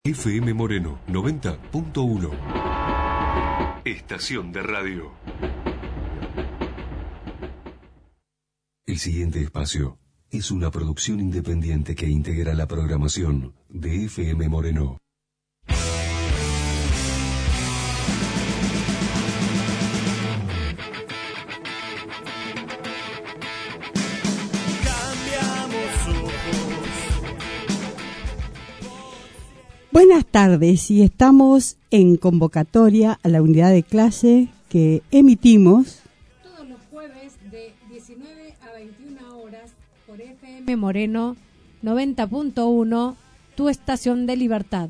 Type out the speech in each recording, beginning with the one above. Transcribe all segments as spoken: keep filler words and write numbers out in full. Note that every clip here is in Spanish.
F M Moreno noventa punto uno. Estación de radio. El siguiente espacio es una producción independiente que integra la programación de F M Moreno. Buenas tardes, y estamos en convocatoria a la unidad de clase que emitimos todos los jueves de diecinueve a veintiuna horas por F M Moreno noventa punto uno, tu estación de libertad.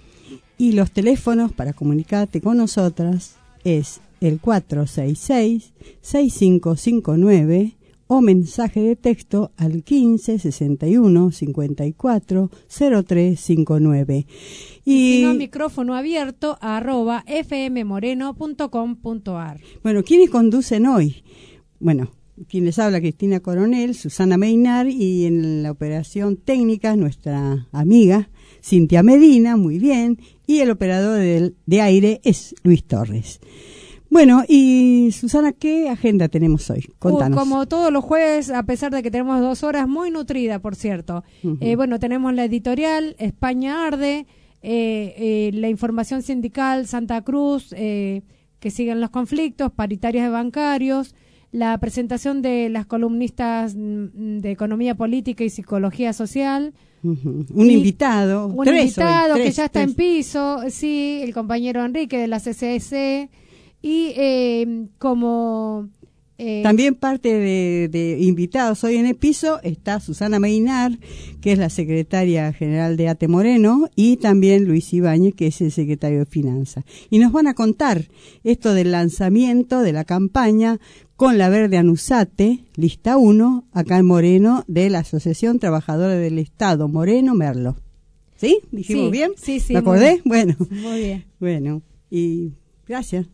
Y los teléfonos para comunicarte con nosotras es el cuatro seis seis, seis cinco cinco nueve o mensaje de texto al quince, sesenta y uno, cincuenta y cuatro, cero tres cincuenta y nueve. Y si no, micrófono abierto a arroba fmmoreno punto com punto ar. Bueno, ¿quiénes conducen hoy? Bueno, quien les habla, Cristina Coronel, Susana Meinar, y en la operación técnica nuestra amiga Cintia Medina, muy bien, y el operador de, de aire es Luis Torres. Bueno, y Susana, ¿qué agenda tenemos hoy? Contanos. Uh, como todos los jueves, a pesar de que tenemos dos horas, muy nutrida, por cierto. Uh-huh. Eh, bueno, tenemos la editorial, España Arde, eh, eh, la información sindical, Santa Cruz, eh, que siguen los conflictos, paritarias de bancarios, la presentación de las columnistas de Economía Política y Psicología Social. Uh-huh. Un invitado. Un tres invitado hoy, que tres, ya está tres. en piso, sí, el compañero Enrique de la C C S. Y eh, como... Eh, También parte de, de invitados hoy en el piso está Susana Meinar, que es la secretaria general de ATE Moreno, y también Luis Ibáñez, que es el secretario de Finanzas. Y nos van a contar esto del lanzamiento de la campaña Con la Verde Anusate, lista uno, acá en Moreno, de la Asociación Trabajadora del Estado, Moreno Merlo. ¿Sí? ¿Dijimos sí, bien? Sí, sí. ¿Me acordé? Muy, bueno. Muy bien. Bueno, y gracias.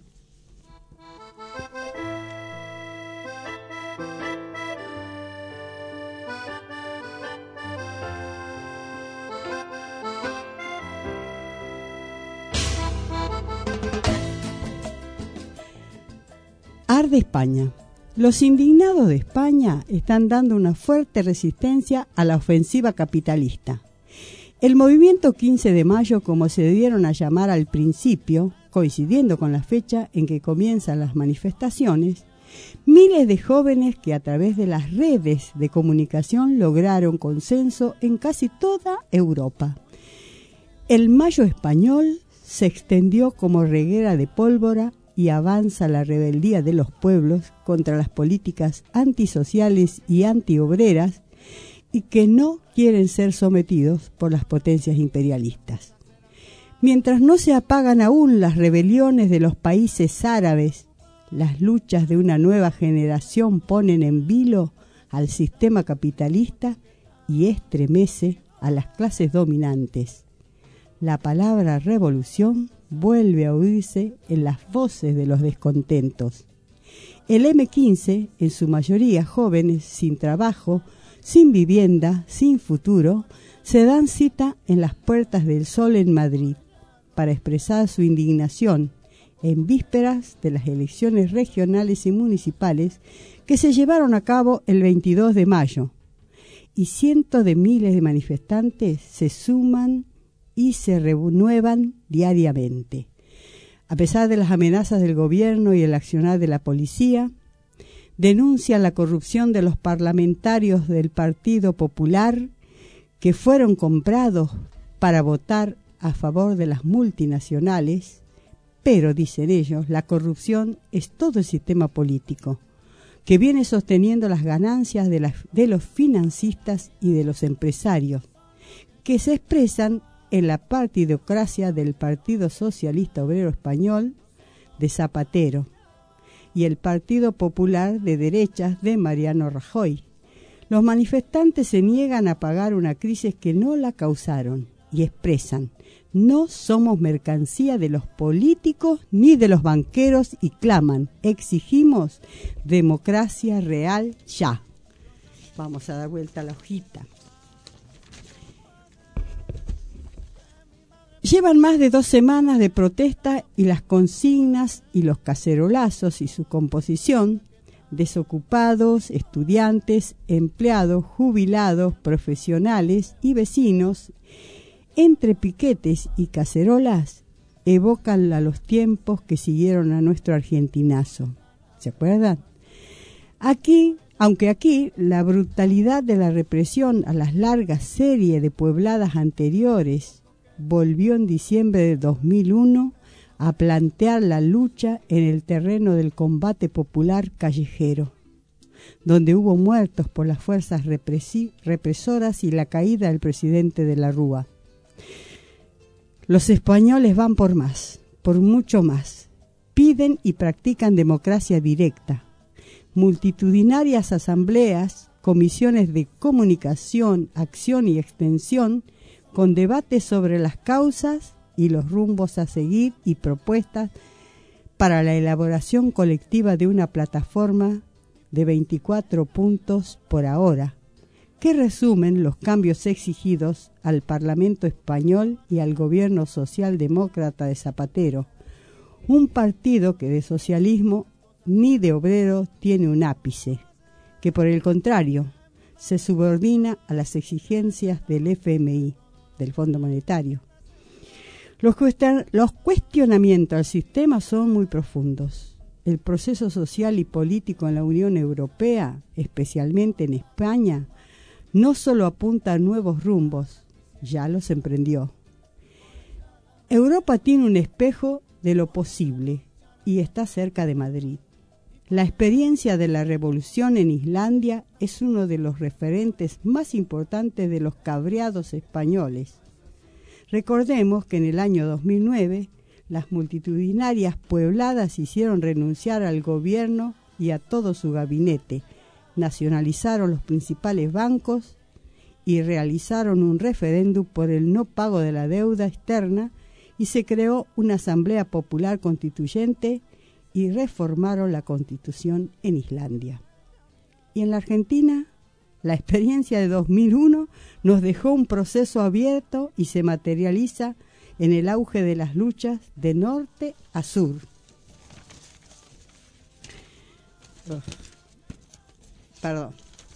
Arde España. Los indignados de España están dando una fuerte resistencia a la ofensiva capitalista. El movimiento quince de mayo, como se dieron a llamar al principio, coincidiendo con la fecha en que comienzan las manifestaciones, miles de jóvenes que a través de las redes de comunicación lograron consenso en casi toda Europa. El Mayo español se extendió como reguera de pólvora y avanza la rebeldía de los pueblos contra las políticas antisociales y antiobreras y que no quieren ser sometidos por las potencias imperialistas. Mientras no se apagan aún las rebeliones de los países árabes, las luchas de una nueva generación ponen en vilo al sistema capitalista y estremece a las clases dominantes. La palabra revolución vuelve a oírse en las voces de los descontentos. El eme quince, en su mayoría jóvenes sin trabajo, sin vivienda, sin futuro, se dan cita en las Puertas del Sol en Madrid para expresar su indignación en vísperas de las elecciones regionales y municipales que se llevaron a cabo el veintidós de mayo. Y cientos de miles de manifestantes se suman y se renuevan diariamente. A pesar de las amenazas del gobierno y el accionar de la policía, denuncian la corrupción de los parlamentarios del Partido Popular que fueron comprados para votar a favor de las multinacionales, pero, dicen ellos, la corrupción es todo el sistema político, que viene sosteniendo las ganancias de, las, de los financistas y de los empresarios, que se expresan en la partidocracia del Partido Socialista Obrero Español de Zapatero y el Partido Popular de Derechas de Mariano Rajoy. Los manifestantes se niegan a pagar una crisis que no la causaron y expresan: no somos mercancía de los políticos ni de los banqueros, y claman: exigimos democracia real ya. Vamos a dar vuelta a la hojita. Llevan más de dos semanas de protesta y las consignas y los cacerolazos y su composición, desocupados, estudiantes, empleados, jubilados, profesionales y vecinos, entre piquetes y cacerolas, evocan a los tiempos que siguieron a nuestro argentinazo. ¿Se acuerdan? Aquí, aunque aquí la brutalidad de la represión a las largas series de puebladas anteriores volvió en diciembre de dos mil uno a plantear la lucha en el terreno del combate popular callejero, donde hubo muertos por las fuerzas represoras y la caída del presidente de la Rúa. Los españoles van por más, por mucho más. Piden y practican democracia directa, multitudinarias asambleas, comisiones de comunicación, acción y extensión, con debates sobre las causas y los rumbos a seguir y propuestas para la elaboración colectiva de una plataforma de veinticuatro puntos por ahora, que resumen los cambios exigidos al Parlamento español y al gobierno socialdemócrata de Zapatero, un partido que de socialismo ni de obrero tiene un ápice, que por el contrario se subordina a las exigencias del F M I, del Fondo Monetario. Los, cuestion- los cuestionamientos al sistema son muy profundos. El proceso social y político en la Unión Europea, especialmente en España, no solo apunta a nuevos rumbos, ya los emprendió. Europa tiene un espejo de lo posible y está cerca de Madrid. La experiencia de la revolución en Islandia es uno de los referentes más importantes de los cabreados españoles. Recordemos que en el año dos mil nueve las multitudinarias puebladas hicieron renunciar al gobierno y a todo su gabinete, nacionalizaron los principales bancos y realizaron un referéndum por el no pago de la deuda externa y se creó una asamblea popular constituyente y reformaron la Constitución en Islandia. Y en la Argentina, la experiencia de dos mil uno nos dejó un proceso abierto y se materializa en el auge de las luchas de norte a sur. Oh, perdón.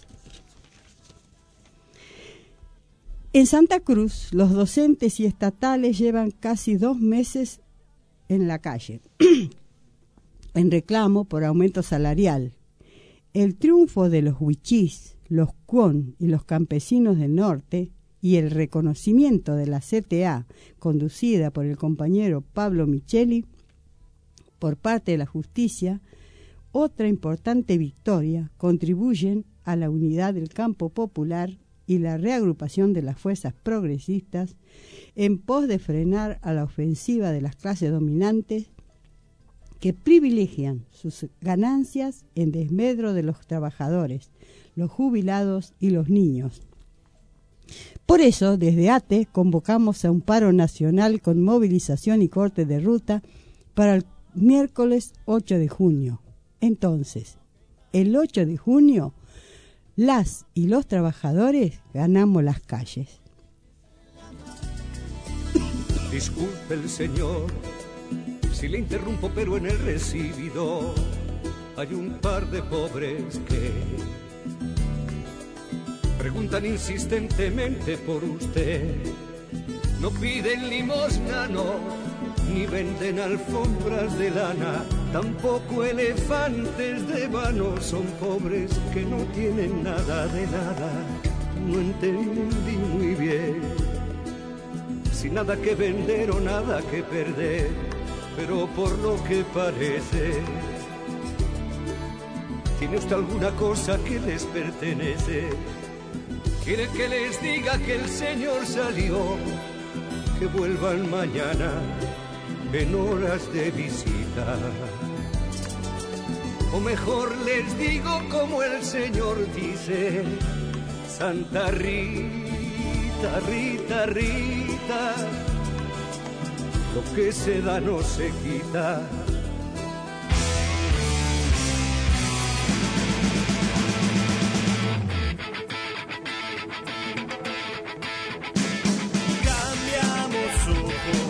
En Santa Cruz, los docentes y estatales llevan casi dos meses en la calle en reclamo por aumento salarial. El triunfo de los huichís, los cuon y los campesinos del norte y el reconocimiento de la C T A, conducida por el compañero Pablo Micheli, por parte de la justicia, otra importante victoria, contribuyen a la unidad del campo popular y la reagrupación de las fuerzas progresistas en pos de frenar a la ofensiva de las clases dominantes que privilegian sus ganancias en desmedro de los trabajadores, los jubilados y los niños. Por eso, desde A T E convocamos a un paro nacional con movilización y corte de ruta para el miércoles ocho de junio. Entonces, el ocho de junio, las y los trabajadores ganamos las calles. Disculpe el señor si le interrumpo, pero en el recibidor hay un par de pobres que preguntan insistentemente por usted. No piden limosna, no, ni venden alfombras de lana, tampoco elefantes de vano. Son pobres que no tienen nada de nada. No entendí muy bien, sin nada que vender o nada que perder, pero por lo que parece, ¿tiene usted alguna cosa que les pertenece? ¿Quiere que les diga que el señor salió, que vuelvan mañana en horas de visita? O mejor les digo como el señor dice: Santa Rita, Rita, Rita, lo que se da no se quita. Cambiamos ojos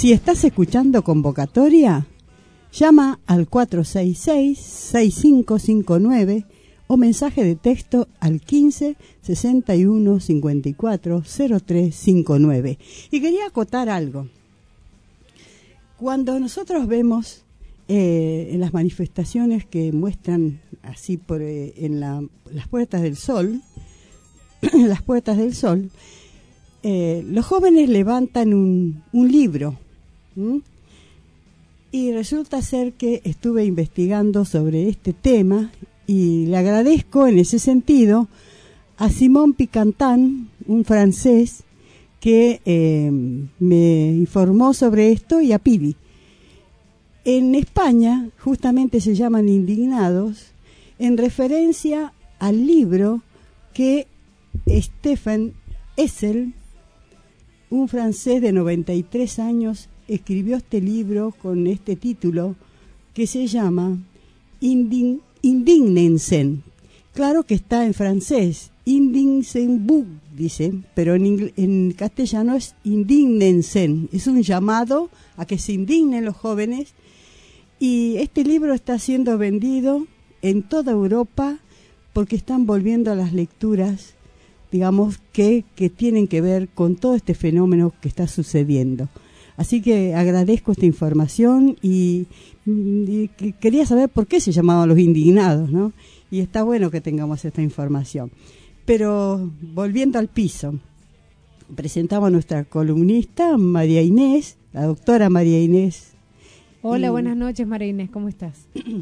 Si estás escuchando convocatoria, llama al cuatro seis seis, seis cinco cinco nueve o mensaje de texto al quince, sesenta y uno, cincuenta y cuatro, cero tres cincuenta y nueve. Y quería acotar algo. Cuando nosotros vemos eh, en las manifestaciones que muestran así por eh, en la, las puertas del sol, las puertas del sol, eh, los jóvenes levantan un, un libro. ¿Mm? Y resulta ser que estuve investigando sobre este tema y le agradezco en ese sentido a Simón Picantin, un francés, que eh, me informó sobre esto, y a Pili. En España justamente se llaman Indignados en referencia al libro que Stephen Hessel, un francés de noventa y tres años, escribió este libro con este título que se llama Indign, Indignensen. Claro que está en francés, Indignensenbuch, dice, pero en, ingl- en castellano es Indignensen. Es un llamado a que se indignen los jóvenes, y este libro está siendo vendido en toda Europa porque están volviendo a las lecturas, digamos, que, que tienen que ver con todo este fenómeno que está sucediendo. Así que agradezco esta información y, y quería saber por qué se llamaban los indignados, ¿no? Y está bueno que tengamos esta información. Pero volviendo al piso, presentamos a nuestra columnista María Inés, la doctora María Inés. Hola, y... buenas noches, María Inés, ¿cómo estás?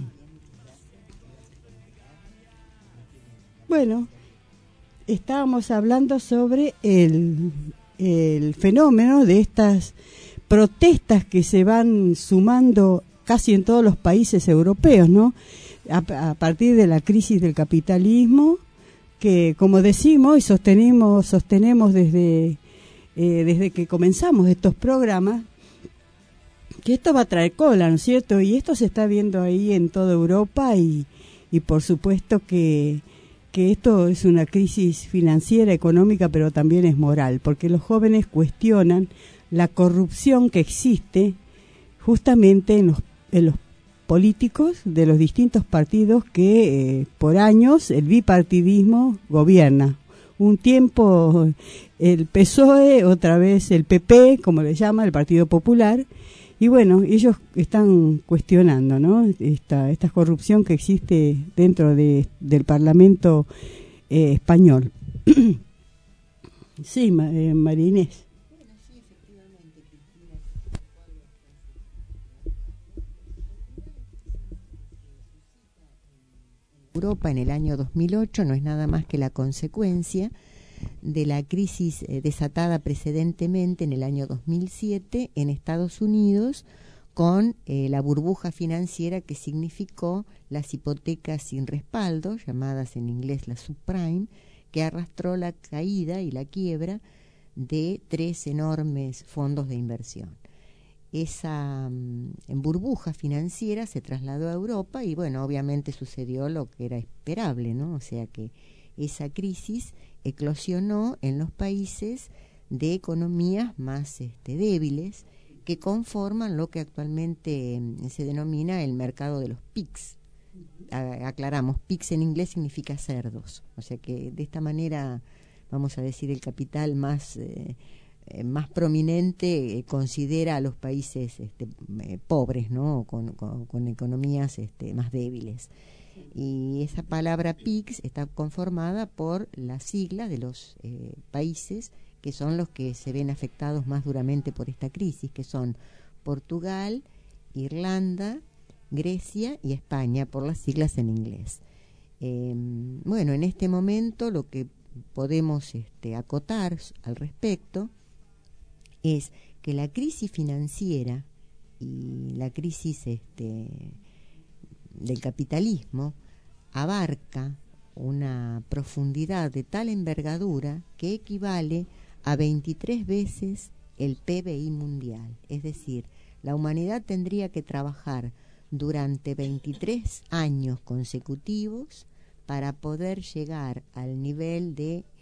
Bueno, estábamos hablando sobre el, el fenómeno de estas protestas que se van sumando casi en todos los países europeos, ¿no? A, a partir de la crisis del capitalismo, que como decimos y sostenemos, sostenemos desde, eh, desde que comenzamos estos programas, que esto va a traer cola, ¿no es cierto? Y esto se está viendo ahí en toda Europa y, y por supuesto que, que esto es una crisis financiera, económica, pero también es moral, porque los jóvenes cuestionan la corrupción que existe justamente en los, en los políticos de los distintos partidos que eh, por años el bipartidismo gobierna. Un tiempo el P S O E, otra vez el P P, como le llama, el Partido Popular, y bueno, ellos están cuestionando, ¿no? Esta, esta corrupción que existe dentro de, del Parlamento eh, español. Sí, ma, eh, María Inés. Europa en el año dos mil ocho no es nada más que la consecuencia de la crisis eh, desatada precedentemente en el año dos mil siete en Estados Unidos con eh, la burbuja financiera que significó las hipotecas sin respaldo, llamadas en inglés las subprime, que arrastró la caída y la quiebra de tres enormes fondos de inversión. Esa um, burbuja financiera se trasladó a Europa y bueno, obviamente sucedió lo que era esperable, ¿no? O sea que esa crisis eclosionó en los países de economías más este, débiles que conforman lo que actualmente eh, se denomina el mercado de los P I Cs. A, aclaramos, P I C S en inglés significa cerdos, o sea que de esta manera, vamos a decir, el capital más... Eh, más prominente eh, considera a los países este, eh, pobres, ¿no? Con, con, con economías este, más débiles. Y esa palabra P I C S está conformada por las siglas de los eh, países que son los que se ven afectados más duramente por esta crisis, que son Portugal, Irlanda, Grecia y España, por las siglas en inglés. Eh, bueno, en este momento lo que podemos este, acotar al respecto es que la crisis financiera y la crisis este, del capitalismo abarca una profundidad de tal envergadura que equivale a veintitrés veces el P B I mundial. Es decir, la humanidad tendría que trabajar durante veintitrés años consecutivos para poder llegar al nivel de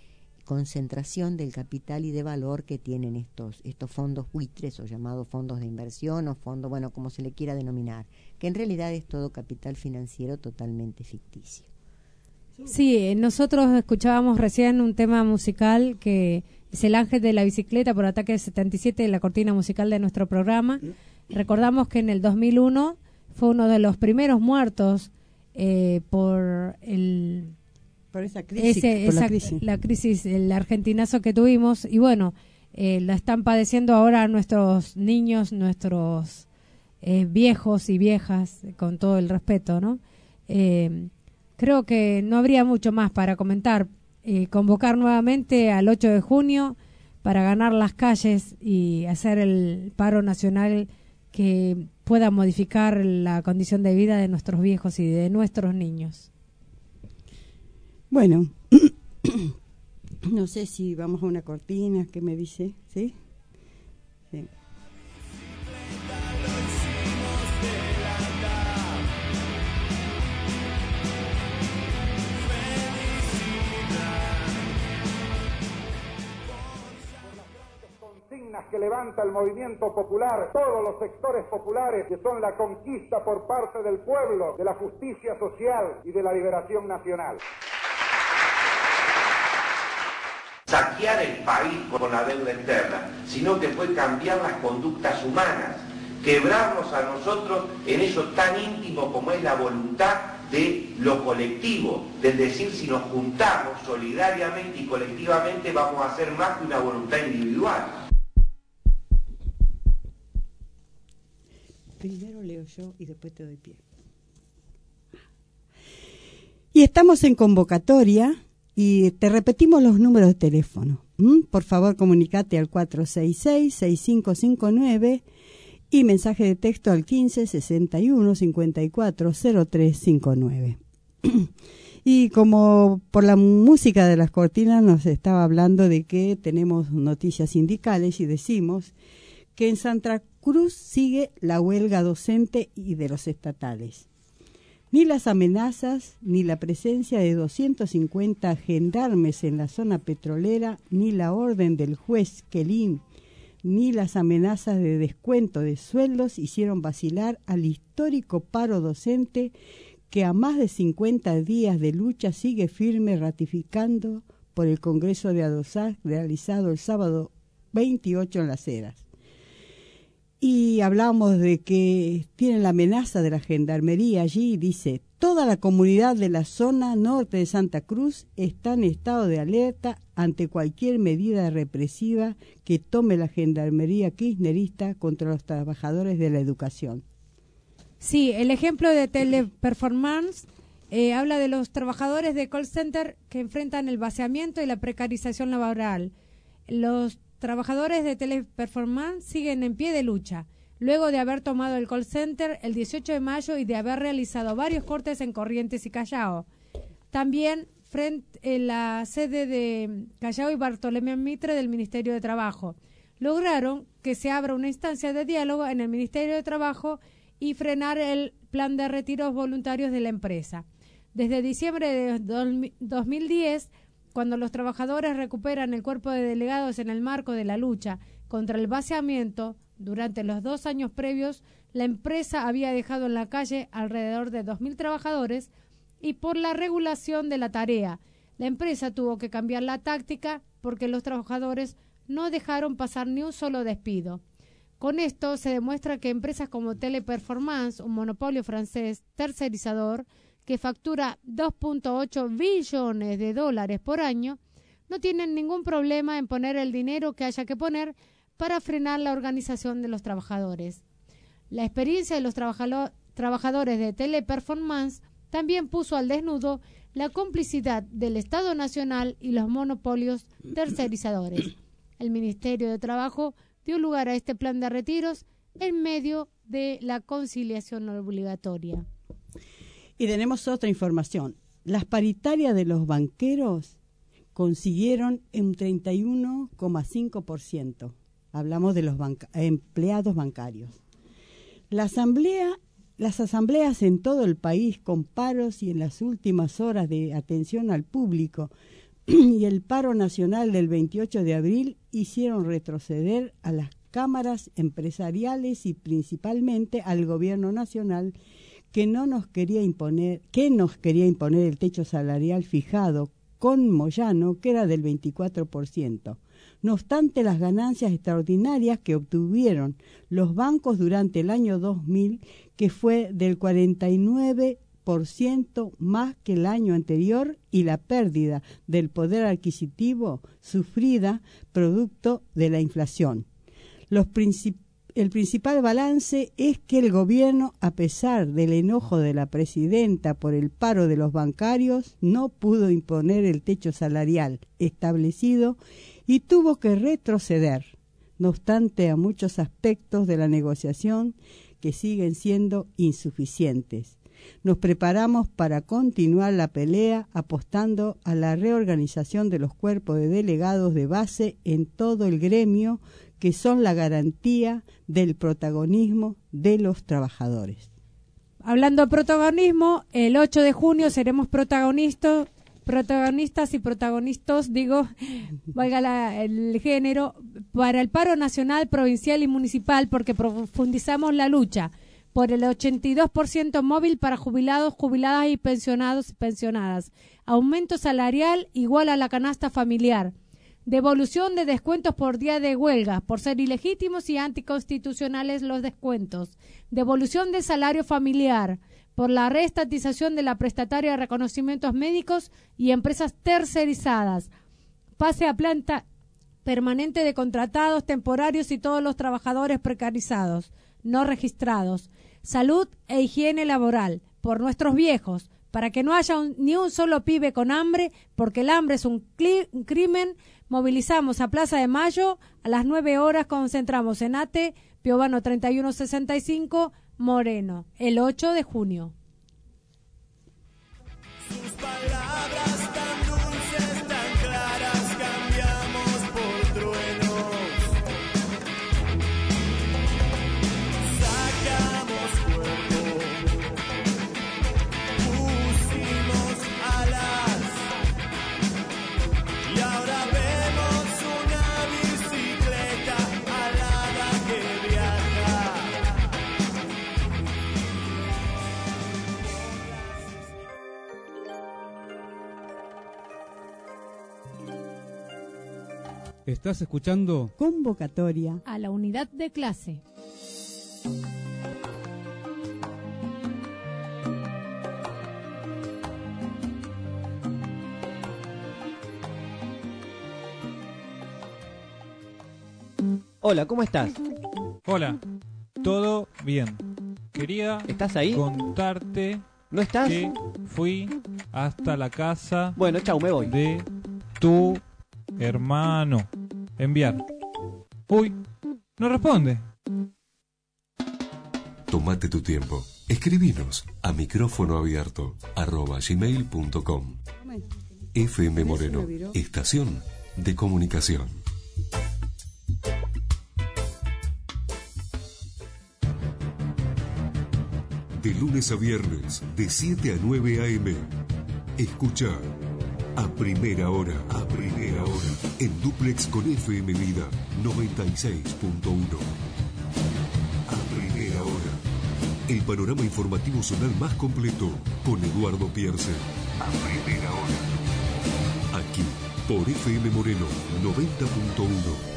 concentración del capital y de valor que tienen estos, estos fondos buitres o llamados fondos de inversión o fondos, bueno, como se le quiera denominar, que en realidad es todo capital financiero totalmente ficticio. Sí, nosotros escuchábamos recién un tema musical que es El Ángel de la Bicicleta por Ataque setenta y siete, la cortina musical de nuestro programa. Recordamos que en el dos mil uno fue uno de los primeros muertos eh, por el por esa crisis, ese, por esa, la crisis, la crisis, el argentinazo que tuvimos, y bueno, eh, la están padeciendo ahora nuestros niños, nuestros eh, viejos y viejas, con todo el respeto, ¿no? Eh, creo que no habría mucho más para comentar. Eh, convocar nuevamente al ocho de junio para ganar las calles y hacer el paro nacional que pueda modificar la condición de vida de nuestros viejos y de nuestros niños. Bueno, no sé si vamos a una cortina, ¿qué me dice? ¿Sí? Sí. Que levanta el movimiento popular, todos los sectores populares, que son la conquista por parte del pueblo de la justicia social y de la liberación nacional. Saquear el país con la deuda externa, sino que fue cambiar las conductas humanas, quebrarnos a nosotros en eso tan íntimo como es la voluntad de lo colectivo, del decir, si nos juntamos solidariamente y colectivamente vamos a hacer más que una voluntad individual. Primero leo yo y después te doy pie. Y estamos en convocatoria y te repetimos los números de teléfono. ¿Mm? Por favor, comunicate al cuatro seis seis, seis cinco cinco nueve y mensaje de texto al quince sesenta y uno cincuenta y cuatro cero tres cincuenta y nueve. Y como por la música de las cortinas nos estaba hablando de que tenemos noticias sindicales y decimos que en Santa Cruz sigue la huelga docente y de los estatales. Ni las amenazas, ni la presencia de doscientos cincuenta gendarmes en la zona petrolera, ni la orden del juez Quelín, ni las amenazas de descuento de sueldos hicieron vacilar al histórico paro docente que a más de cincuenta días de lucha sigue firme, ratificando por el Congreso de ADOSAC realizado el sábado veintiocho en Las Heras. Y hablamos de que tienen la amenaza de la gendarmería allí, dice, toda la comunidad de la zona norte de Santa Cruz está en estado de alerta ante cualquier medida represiva que tome la gendarmería kirchnerista contra los trabajadores de la educación. Sí, el ejemplo de Teleperformance eh, habla de los trabajadores de call center que enfrentan el vaciamiento y la precarización laboral. Los trabajadores de Teleperformance siguen en pie de lucha, luego de haber tomado el call center el dieciocho de mayo y de haber realizado varios cortes en Corrientes y Callao. También frente en la sede de Callao y Bartolomé Mitre del Ministerio de Trabajo. Lograron que se abra una instancia de diálogo en el Ministerio de Trabajo y frenar el plan de retiros voluntarios de la empresa. Desde diciembre de dos mil diez, cuando los trabajadores recuperan el cuerpo de delegados en el marco de la lucha contra el vaciamiento, durante los dos años previos, la empresa había dejado en la calle alrededor de dos mil trabajadores y por la regulación de la tarea, la empresa tuvo que cambiar la táctica porque los trabajadores no dejaron pasar ni un solo despido. Con esto se demuestra que empresas como Teleperformance, un monopolio francés tercerizador, que factura dos punto ocho billones de dólares por año, no tienen ningún problema en poner el dinero que haya que poner para frenar la organización de los trabajadores. La experiencia de los trabajalo- trabajadores de Teleperformance también puso al desnudo la complicidad del Estado Nacional y los monopolios tercerizadores. El Ministerio de Trabajo dio lugar a este plan de retiros en medio de la conciliación obligatoria. Y tenemos otra información. Las paritarias de los banqueros consiguieron un treinta y uno coma cinco por ciento. Hablamos de los banca- empleados bancarios. La asamblea, las asambleas en todo el país con paros y en las últimas horas de atención al público y el paro nacional del veintiocho de abril hicieron retroceder a las cámaras empresariales y principalmente al gobierno nacional que no nos quería imponer, que nos quería imponer el techo salarial fijado con Moyano, que era del veinticuatro por ciento. No obstante, las ganancias extraordinarias que obtuvieron los bancos durante el año dos mil, que fue del cuarenta y nueve por ciento más que el año anterior, y la pérdida del poder adquisitivo sufrida producto de la inflación. Los princip- el principal balance es que el gobierno, a pesar del enojo de la presidenta por el paro de los bancarios, no pudo imponer el techo salarial establecido y tuvo que retroceder, no obstante a muchos aspectos de la negociación que siguen siendo insuficientes. Nos preparamos para continuar la pelea apostando a la reorganización de los cuerpos de delegados de base en todo el gremio, que son la garantía del protagonismo de los trabajadores. Hablando de protagonismo, el ocho de junio seremos protagonistas, protagonistas y protagonistas, digo, valga la, el género, para el paro nacional, provincial y municipal, porque profundizamos la lucha por el ochenta y dos por ciento móvil para jubilados, jubiladas y pensionados y pensionadas, aumento salarial igual a la canasta familiar, devolución de descuentos por día de huelga, por ser ilegítimos y anticonstitucionales los descuentos, devolución del salario familiar, por la reestatización de la prestataria de reconocimientos médicos y empresas tercerizadas, pase a planta permanente de contratados temporarios y todos los trabajadores precarizados, no registrados, salud e higiene laboral, por nuestros viejos, para que no haya un, ni un solo pibe con hambre, porque el hambre es un, cli, un crimen. Movilizamos a Plaza de Mayo, a las nueve horas concentramos en Ate, Piovano treinta y uno sesenta y cinco, Moreno, el ocho de junio. Sus palabras tan dulces, tan claras, cambiamos por truenos. Sacamos cuerpo, pusimos alas, y ahora vemos una bicicleta alada que viaja. Estás escuchando Convocatoria a la unidad de clase. Hola, ¿cómo estás? Hola, todo bien. Quería ¿Estás ahí? contarte ¿No estás? que fui hasta la casa Bueno, chau, me voy. de tu hermano. Enviar. Uy, no responde. Tómate tu tiempo. Escribinos a micrófono abierto arroba gmail punto com. F M Moreno, estación de comunicación. De lunes a viernes, de siete a nueve a eme. Escucha a primera hora, a primera hora, en dúplex con F M Vida noventa y seis punto uno. A primera hora, el panorama informativo zonal más completo con Eduardo Pierce. A primera hora, aquí por F M Moreno noventa punto uno.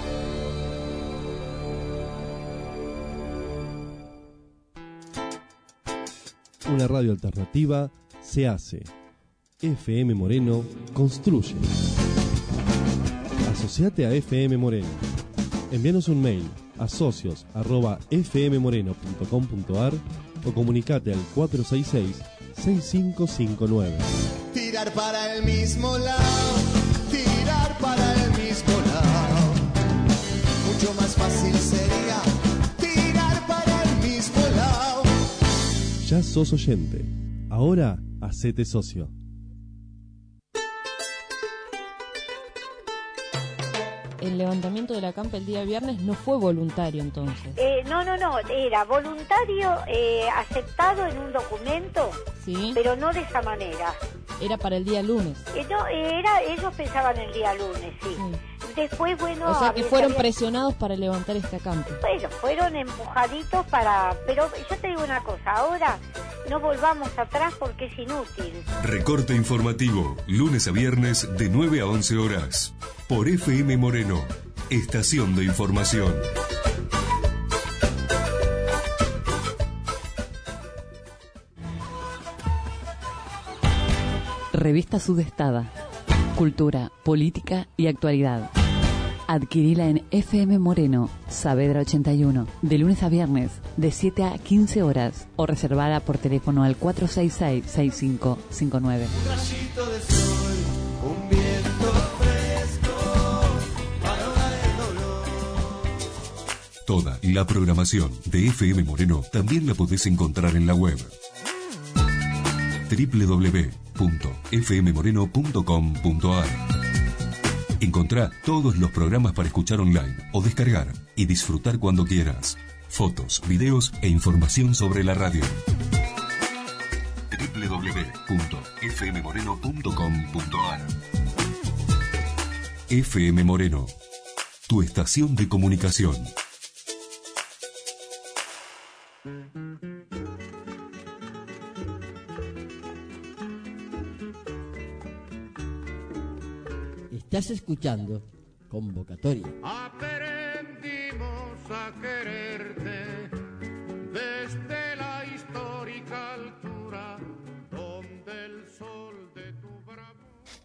Una radio alternativa se hace. F M Moreno construye. Asociate a F M Moreno. Envíanos un mail a socios arroba f m moreno punto com punto a r o comunicate al cuatro seis seis, seis cinco cinco nueve. Tirar para el mismo lado, tirar para el mismo lado. Mucho más fácil sería tirar para el mismo lado. Ya sos oyente. Ahora hacete socio. El levantamiento de la campa el día viernes no fue voluntario entonces. Eh, no, no, no, era voluntario, eh, aceptado en un documento, ¿sí? Pero no de esa manera. Era para el día lunes. Eh, no, era, ellos pensaban el día lunes, sí. sí. Después, bueno... O sea, que fueron había... presionados para levantar este acampe. Bueno, fueron empujaditos para... Pero yo te digo una cosa, ahora no volvamos atrás porque es inútil. Recorte informativo, lunes a viernes de nueve a once horas. Por F M Moreno, estación de información. Revista Sudestada. Cultura, política y actualidad. Adquirila en F M Moreno, Saavedra ochenta y uno, de lunes a viernes, de siete a quince horas, o reservada por teléfono al cuatro seis seis, seis cinco cinco nueve. Un rayito de sol, un viento fresco, para el dolor. Toda la programación de F M Moreno también la podés encontrar en la web doble u doble u doble u punto f m moreno punto com punto a r. Encontrá todos los programas para escuchar online o descargar y disfrutar cuando quieras. Fotos, videos e información sobre la radio. doble u doble u doble u punto f m moreno punto com punto a r. F M Moreno, tu estación de comunicación. Estás escuchando Convocatoria. Aprendimos a quererte desde la histórica altura donde el sol de tu bravura.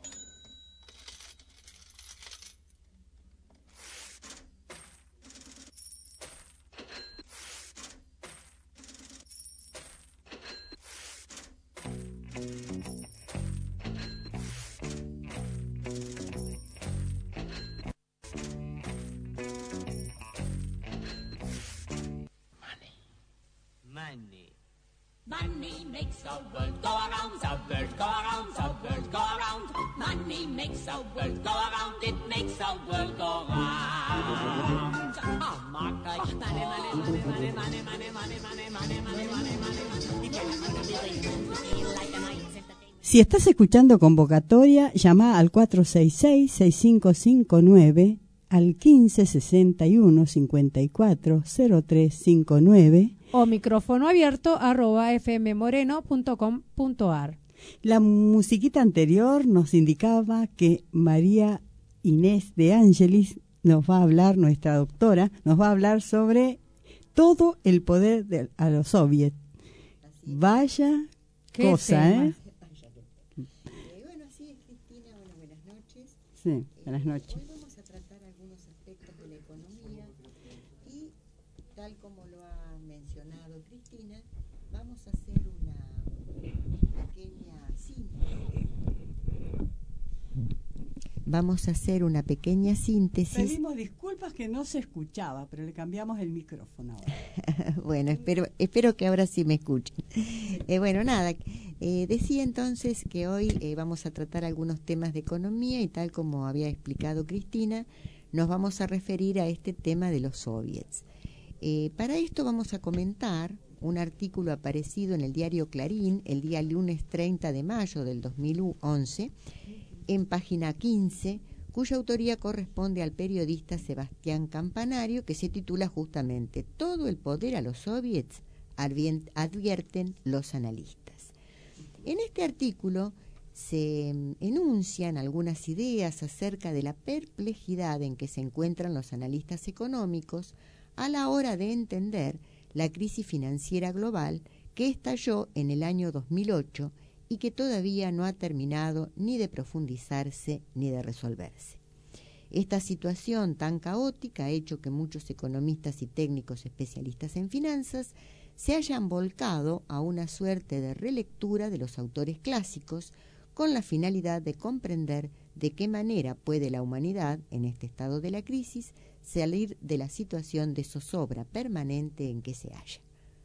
Money makes the world go around, the world go around, the world go around. Money makes the world go around, it makes the world go round. Ah, Marca, money, money, money, money, money, money, money, money, money, money, money, money. Si estás escuchando Convocatoria, llama al cuatro seis seis, seis cinco cinco nueve, al quince sesenta y uno cincuenta y cuatro cero tres cincuenta y nueve o micrófono abierto arroba fmmoreno punto com punto a r. La musiquita anterior nos indicaba que María Inés de Ángelis nos va a hablar, nuestra doctora, nos va a hablar sobre todo el poder de, a los soviets. Vaya cosa, tema? ¿eh? Eh, bueno, así es, Cristina. Bueno, buenas noches. Sí, buenas noches. Hoy vamos a tratar algunos aspectos de la economía y, tal como lo ha mencionado Cristina, vamos a hacer una pequeña síntesis. Vamos a hacer una pequeña síntesis. Pedimos disculpas que no se escuchaba, pero le cambiamos el micrófono ahora. Bueno, espero, espero que ahora sí me escuchen. Eh, bueno, nada, eh, decía entonces que hoy eh, vamos a tratar algunos temas de economía y tal como había explicado Cristina, nos vamos a referir a este tema de los soviets. Eh, para esto vamos a comentar un artículo aparecido en el diario Clarín el día lunes treinta de mayo del dos mil once, en página quince, cuya autoría corresponde al periodista Sebastián Campanario, que se titula justamente «Todo el poder a los soviets», advierten los analistas. En este artículo se enuncian algunas ideas acerca de la perplejidad en que se encuentran los analistas económicos a la hora de entender la crisis financiera global que estalló en el año dos mil ocho y que todavía no ha terminado ni de profundizarse ni de resolverse. Esta situación tan caótica ha hecho que muchos economistas y técnicos especialistas en finanzas se hayan volcado a una suerte de relectura de los autores clásicos con la finalidad de comprender de qué manera puede la humanidad, en este estado de la crisis, salir de la situación de zozobra permanente en que se halla.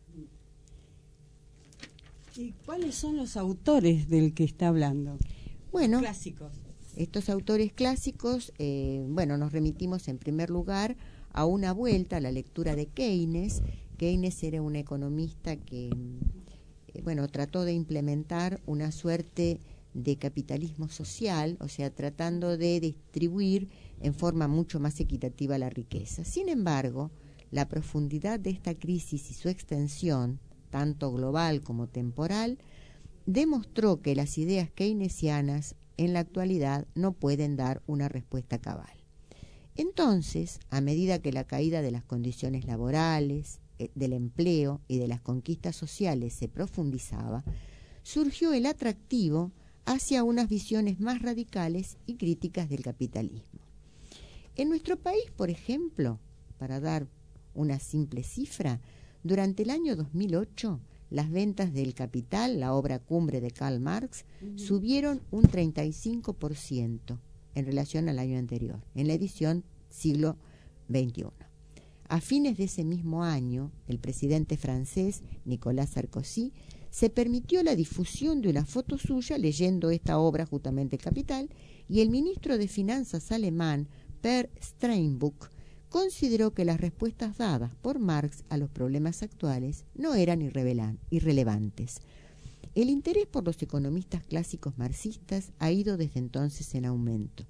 ¿Y cuáles son los autores del que está hablando? Bueno, clásicos. Estos autores clásicos, eh, bueno, nos remitimos en primer lugar a una vuelta a la lectura de Keynes. Keynes era un economista que, eh, bueno, trató de implementar una suerte de capitalismo social, o sea, tratando de distribuir en forma mucho más equitativa la riqueza. Sin embargo, la profundidad de esta crisis y su extensión, tanto global como temporal, demostró que las ideas keynesianas en la actualidad no pueden dar una respuesta cabal. Entonces, a medida que la caída de las condiciones laborales, del empleo y de las conquistas sociales se profundizaba, surgió el atractivo hacia unas visiones más radicales y críticas del capitalismo. En nuestro país, por ejemplo, para dar una simple cifra, durante el año dos mil ocho, las ventas del Capital, la obra cumbre de Karl Marx, uh-huh. subieron un treinta y cinco por ciento en relación al año anterior, en la edición siglo veintiuno. A fines de ese mismo año, el presidente francés, Nicolas Sarkozy, se permitió la difusión de una foto suya leyendo esta obra, justamente el Capital, y el ministro de Finanzas alemán, Per Steinbrück, consideró que las respuestas dadas por Marx a los problemas actuales no eran irrelevantes. El interés por los economistas clásicos marxistas ha ido desde entonces en aumento.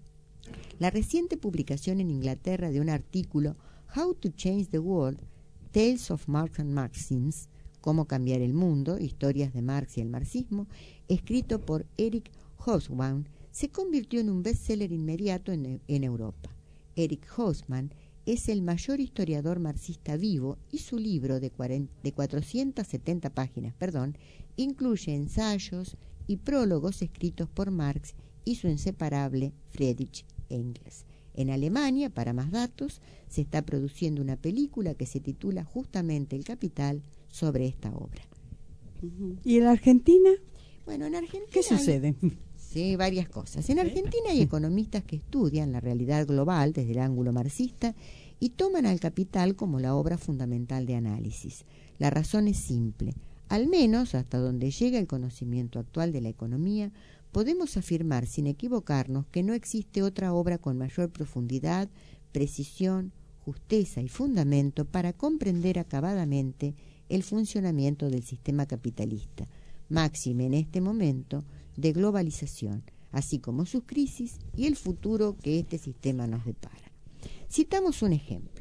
La reciente publicación en Inglaterra de un artículo How to Change the World, Tales of Marx and Maxims, Cómo cambiar el mundo, historias de Marx y el marxismo, escrito por Eric Hobsbawm, se convirtió en un bestseller inmediato en, en Europa. Eric Hobsbawm es el mayor historiador marxista vivo y su libro de, cuarenta, de cuatrocientas setenta páginas, perdón, incluye ensayos y prólogos escritos por Marx y su inseparable Friedrich Engels. En Alemania, para más datos, se está produciendo una película que se titula justamente El Capital sobre esta obra. ¿Y en Argentina? Bueno, en Argentina ¿qué sucede? Hay, sí, varias cosas. En Argentina hay economistas que estudian la realidad global desde el ángulo marxista y toman al Capital como la obra fundamental de análisis. La razón es simple. Al menos hasta donde llega el conocimiento actual de la economía, podemos afirmar sin equivocarnos que no existe otra obra con mayor profundidad, precisión, justeza y fundamento para comprender acabadamente el funcionamiento del sistema capitalista, máxime en este momento de globalización, así como sus crisis y el futuro que este sistema nos depara. Citamos un ejemplo.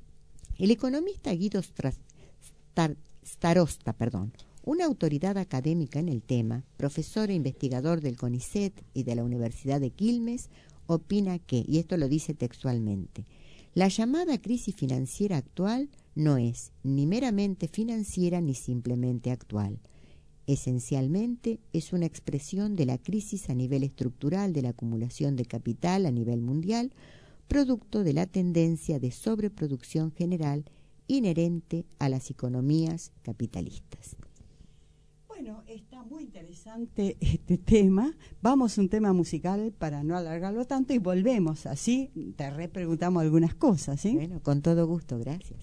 El economista Guido Starosta, perdón, una autoridad académica en el tema, profesor e investigador del CONICET y de la Universidad de Quilmes, opina que, y esto lo dice textualmente, la llamada crisis financiera actual no es ni meramente financiera ni simplemente actual. Esencialmente es una expresión de la crisis a nivel estructural de la acumulación de capital a nivel mundial, producto de la tendencia de sobreproducción general inherente a las economías capitalistas. Bueno, está muy interesante este tema. Vamos a un tema musical para no alargarlo tanto y volvemos. Así te repreguntamos algunas cosas, ¿sí? Bueno, con todo gusto, gracias.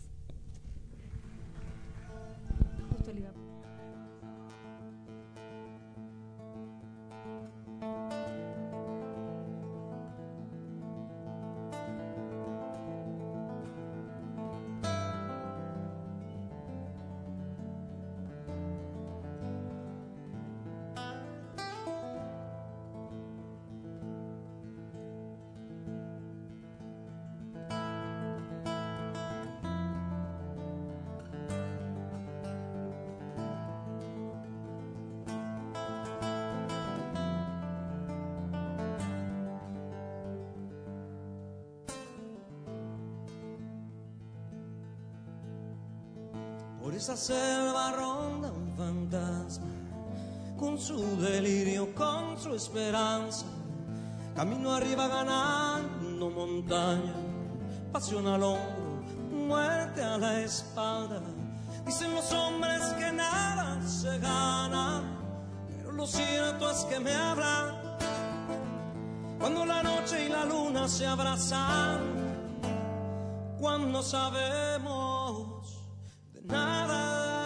Por esa selva ronda un fantasma, con su delirio, con su esperanza, camino arriba ganando montaña, pasión al hombro, muerte a la espalda. Dicen los hombres que nada se gana, pero lo cierto es que me habla cuando la noche y la luna se abrazan, cuando sabemos nada.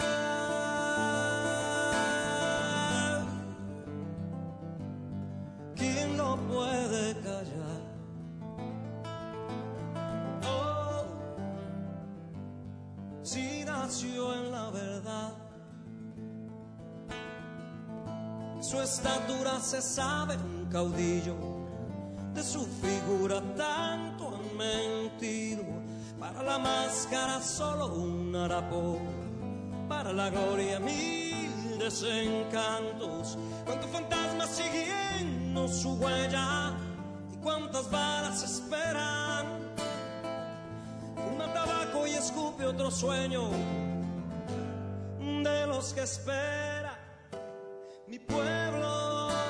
¿Quién lo puede callar? Oh, si nació en la verdad, es su estatura se sabe un caudillo, de su figura tanto han mentido. Para la máscara solo un harapo, para la gloria mil desencantos. Cuántos fantasmas siguiendo su huella y cuántas balas esperan. Fuma tabaco y escupe otro sueño de los que espera mi pueblo.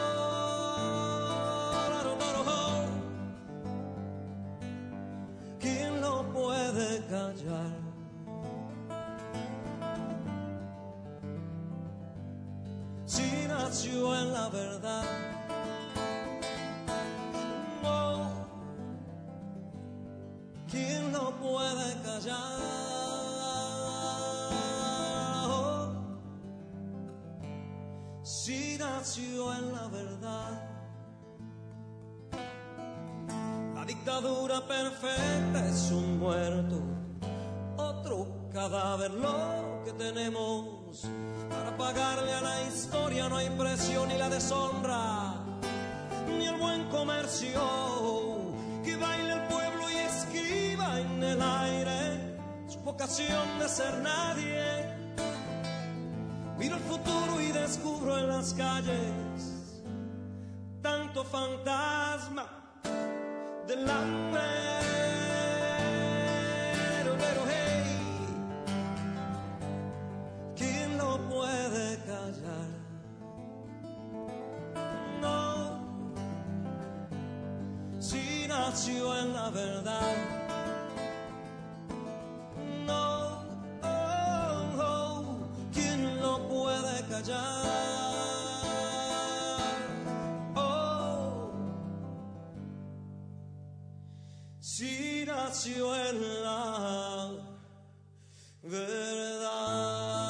¿Quién lo puede callar? Si nació en la verdad, no. ¿Quién lo puede callar? Si nació en la verdad. La dictadura perfecta es un muerto, otro cadáver lo que tenemos. Para pagarle a la historia no hay precio ni la deshonra, ni el buen comercio. Que baile el pueblo y esquiva en el aire su vocación de ser nadie. Miro el futuro y descubro en las calles tanto fantasma del hambre, pero hey, ¿quién lo puede callar? No, si nació en la verdad, no, oh, oh, ¿quién lo puede callar? Si nació en la verdad.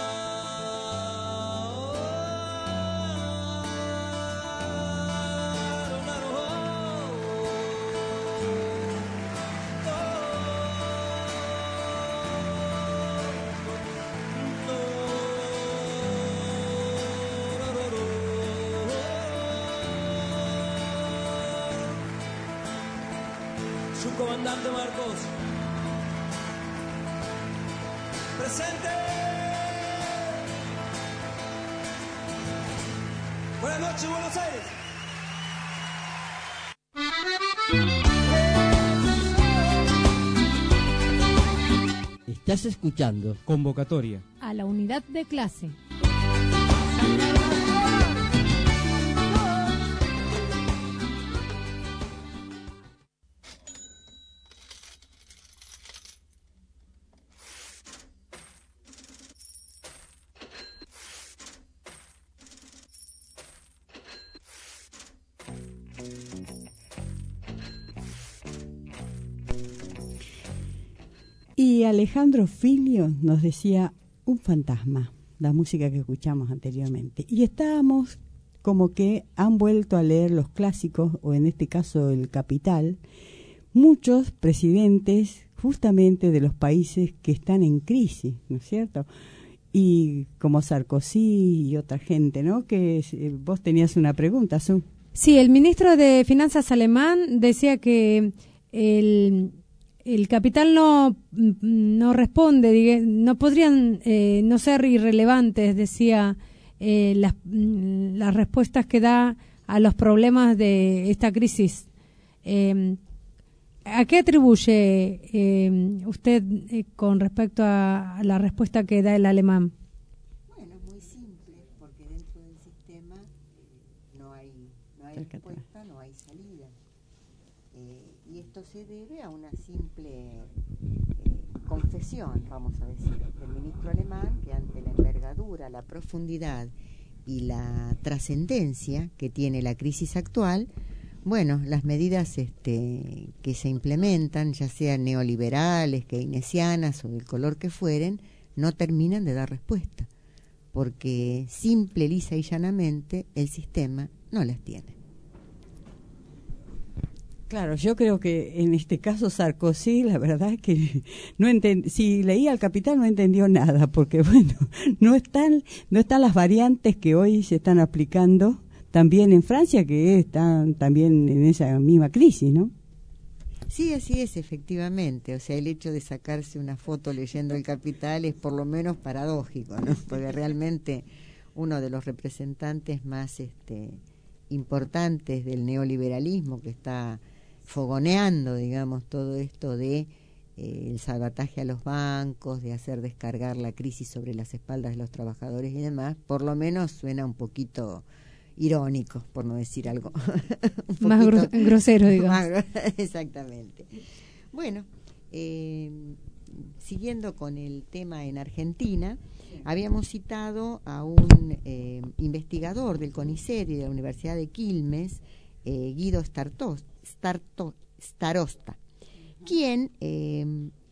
Su comandante Marcos. Presente. Buenas noches, Buenos Aires. Estás escuchando Convocatoria a la unidad de clase. Y Alejandro Filio nos decía un fantasma, la música que escuchamos anteriormente. Y estábamos como que han vuelto a leer los clásicos, o en este caso El Capital, muchos presidentes justamente de los países que están en crisis, ¿no es cierto? Y como Sarkozy y otra gente, ¿no? Que eh, vos tenías una pregunta, Su. Sí, el ministro de Finanzas alemán decía que el... El capital no, no responde, diga, no podrían eh, no ser irrelevantes, decía, eh, las, las respuestas que da a los problemas de esta crisis. Eh, ¿A qué atribuye eh, usted eh, con respecto a, a la respuesta que da el alemán? Bueno, muy simple, porque dentro del sistema eh, no hay, no hay respuesta, no hay salida. Eh, y esto se debe a una simple eh, confesión, vamos a decir, del ministro alemán, que ante la envergadura, la profundidad y la trascendencia que tiene la crisis actual, bueno, las medidas este, que se implementan, ya sean neoliberales, keynesianas o del color que fueren, no terminan de dar respuesta, porque simple, lisa y llanamente el sistema no las tiene. Claro, yo creo que en este caso Sarkozy, la verdad es que no entend- si leía al Capital no entendió nada, porque bueno, no están, no están las variantes que hoy se están aplicando también en Francia, que están también en esa misma crisis, ¿no? Sí, así es, efectivamente. O sea, el hecho de sacarse una foto leyendo el Capital es por lo menos paradójico, ¿no? Porque realmente uno de los representantes más este, importantes del neoliberalismo que está fogoneando, digamos, todo esto de eh, el salvataje a los bancos, de hacer descargar la crisis sobre las espaldas de los trabajadores y demás, por lo menos suena un poquito irónico, por no decir algo un más poquito, gro- grosero, digamos. más gro- exactamente. Bueno, eh, siguiendo con el tema en Argentina, habíamos citado a un eh, investigador del CONICET y de la Universidad de Quilmes, eh, Guido Startos, Starto, Starosta, quien eh,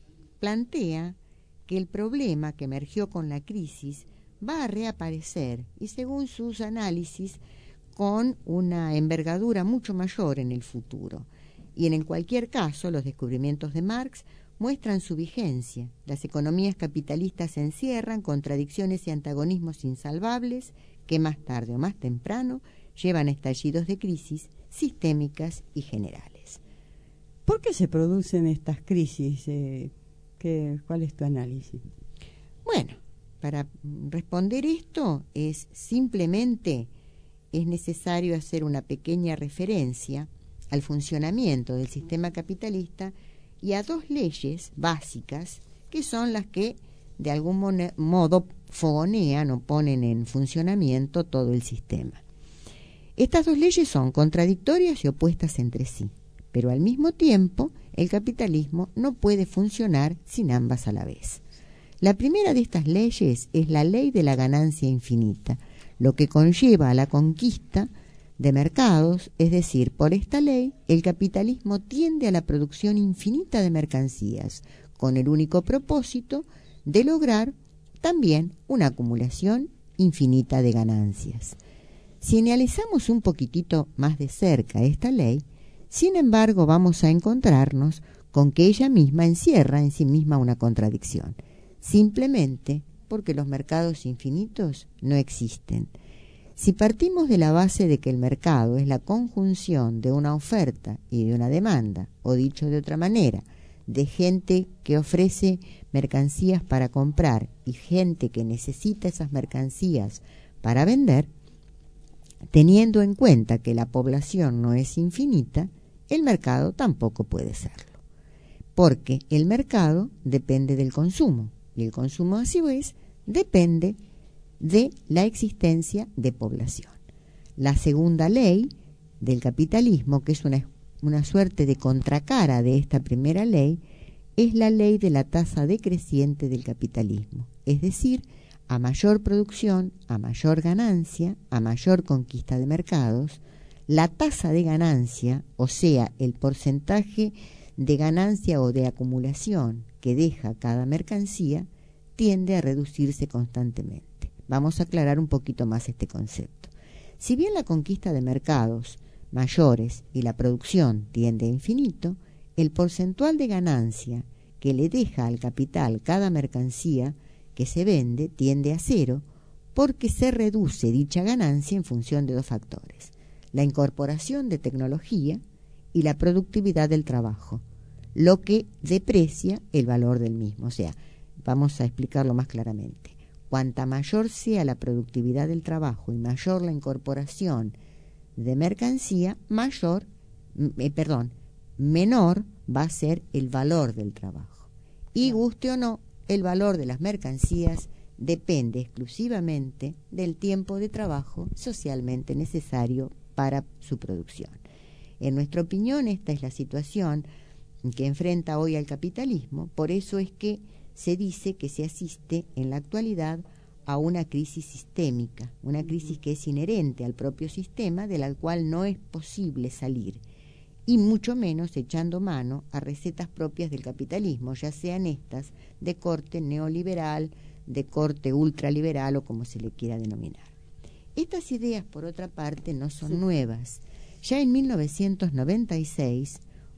plantea que el problema que emergió con la crisis va a reaparecer y, según sus análisis, con una envergadura mucho mayor en el futuro. Y en cualquier caso, los descubrimientos de Marx muestran su vigencia. Las economías capitalistas encierran contradicciones y antagonismos insalvables que más tarde o más temprano llevan a estallidos de crisis sistémicas y generales. ¿Por qué se producen estas crisis? Eh, ¿qué, ¿Cuál es tu análisis? Bueno, para responder esto es simplemente es necesario hacer una pequeña referencia al funcionamiento del sistema capitalista y a dos leyes básicas que son las que de algún modo fogonean o ponen en funcionamiento todo el sistema. Estas dos leyes son contradictorias y opuestas entre sí, pero al mismo tiempo el capitalismo no puede funcionar sin ambas a la vez. La primera de estas leyes es la ley de la ganancia infinita, lo que conlleva a la conquista de mercados, es decir, por esta ley el capitalismo tiende a la producción infinita de mercancías, con el único propósito de lograr también una acumulación infinita de ganancias. Si analizamos un poquitito más de cerca esta ley, sin embargo vamos a encontrarnos con que ella misma encierra en sí misma una contradicción, simplemente porque los mercados infinitos no existen. Si partimos de la base de que el mercado es la conjunción de una oferta y de una demanda, o dicho de otra manera, de gente que ofrece mercancías para comprar y gente que necesita esas mercancías para vender, teniendo en cuenta que la población no es infinita, el mercado tampoco puede serlo, porque el mercado depende del consumo y el consumo a su vez depende de la existencia de población. La segunda ley del capitalismo, que es una, una suerte de contracara de esta primera ley, es la ley de la tasa decreciente del capitalismo, es decir, a mayor producción, a mayor ganancia, a mayor conquista de mercados, la tasa de ganancia, o sea, el porcentaje de ganancia o de acumulación que deja cada mercancía, tiende a reducirse constantemente. Vamos a aclarar un poquito más este concepto. Si bien la conquista de mercados mayores y la producción tiende a infinito, el porcentual de ganancia que le deja al capital cada mercancía que se vende tiende a cero, porque se reduce dicha ganancia en función de dos factores: la incorporación de tecnología y la productividad del trabajo, lo que deprecia el valor del mismo. O sea, vamos a explicarlo más claramente. Cuanta mayor sea la productividad del trabajo y mayor la incorporación de mercancía, mayor, eh, perdón, menor va a ser el valor del trabajo. Y guste o no, el valor de las mercancías depende exclusivamente del tiempo de trabajo socialmente necesario para su producción. En nuestra opinión, esta es la situación que enfrenta hoy al capitalismo, por eso es que se dice que se asiste en la actualidad a una crisis sistémica, una crisis que es inherente al propio sistema, de la cual no es posible salir, y mucho menos echando mano a recetas propias del capitalismo, ya sean estas de corte neoliberal, de corte ultraliberal o como se le quiera denominar. Estas ideas, por otra parte, no son sí. nuevas. Ya en mil novecientos noventa y seis,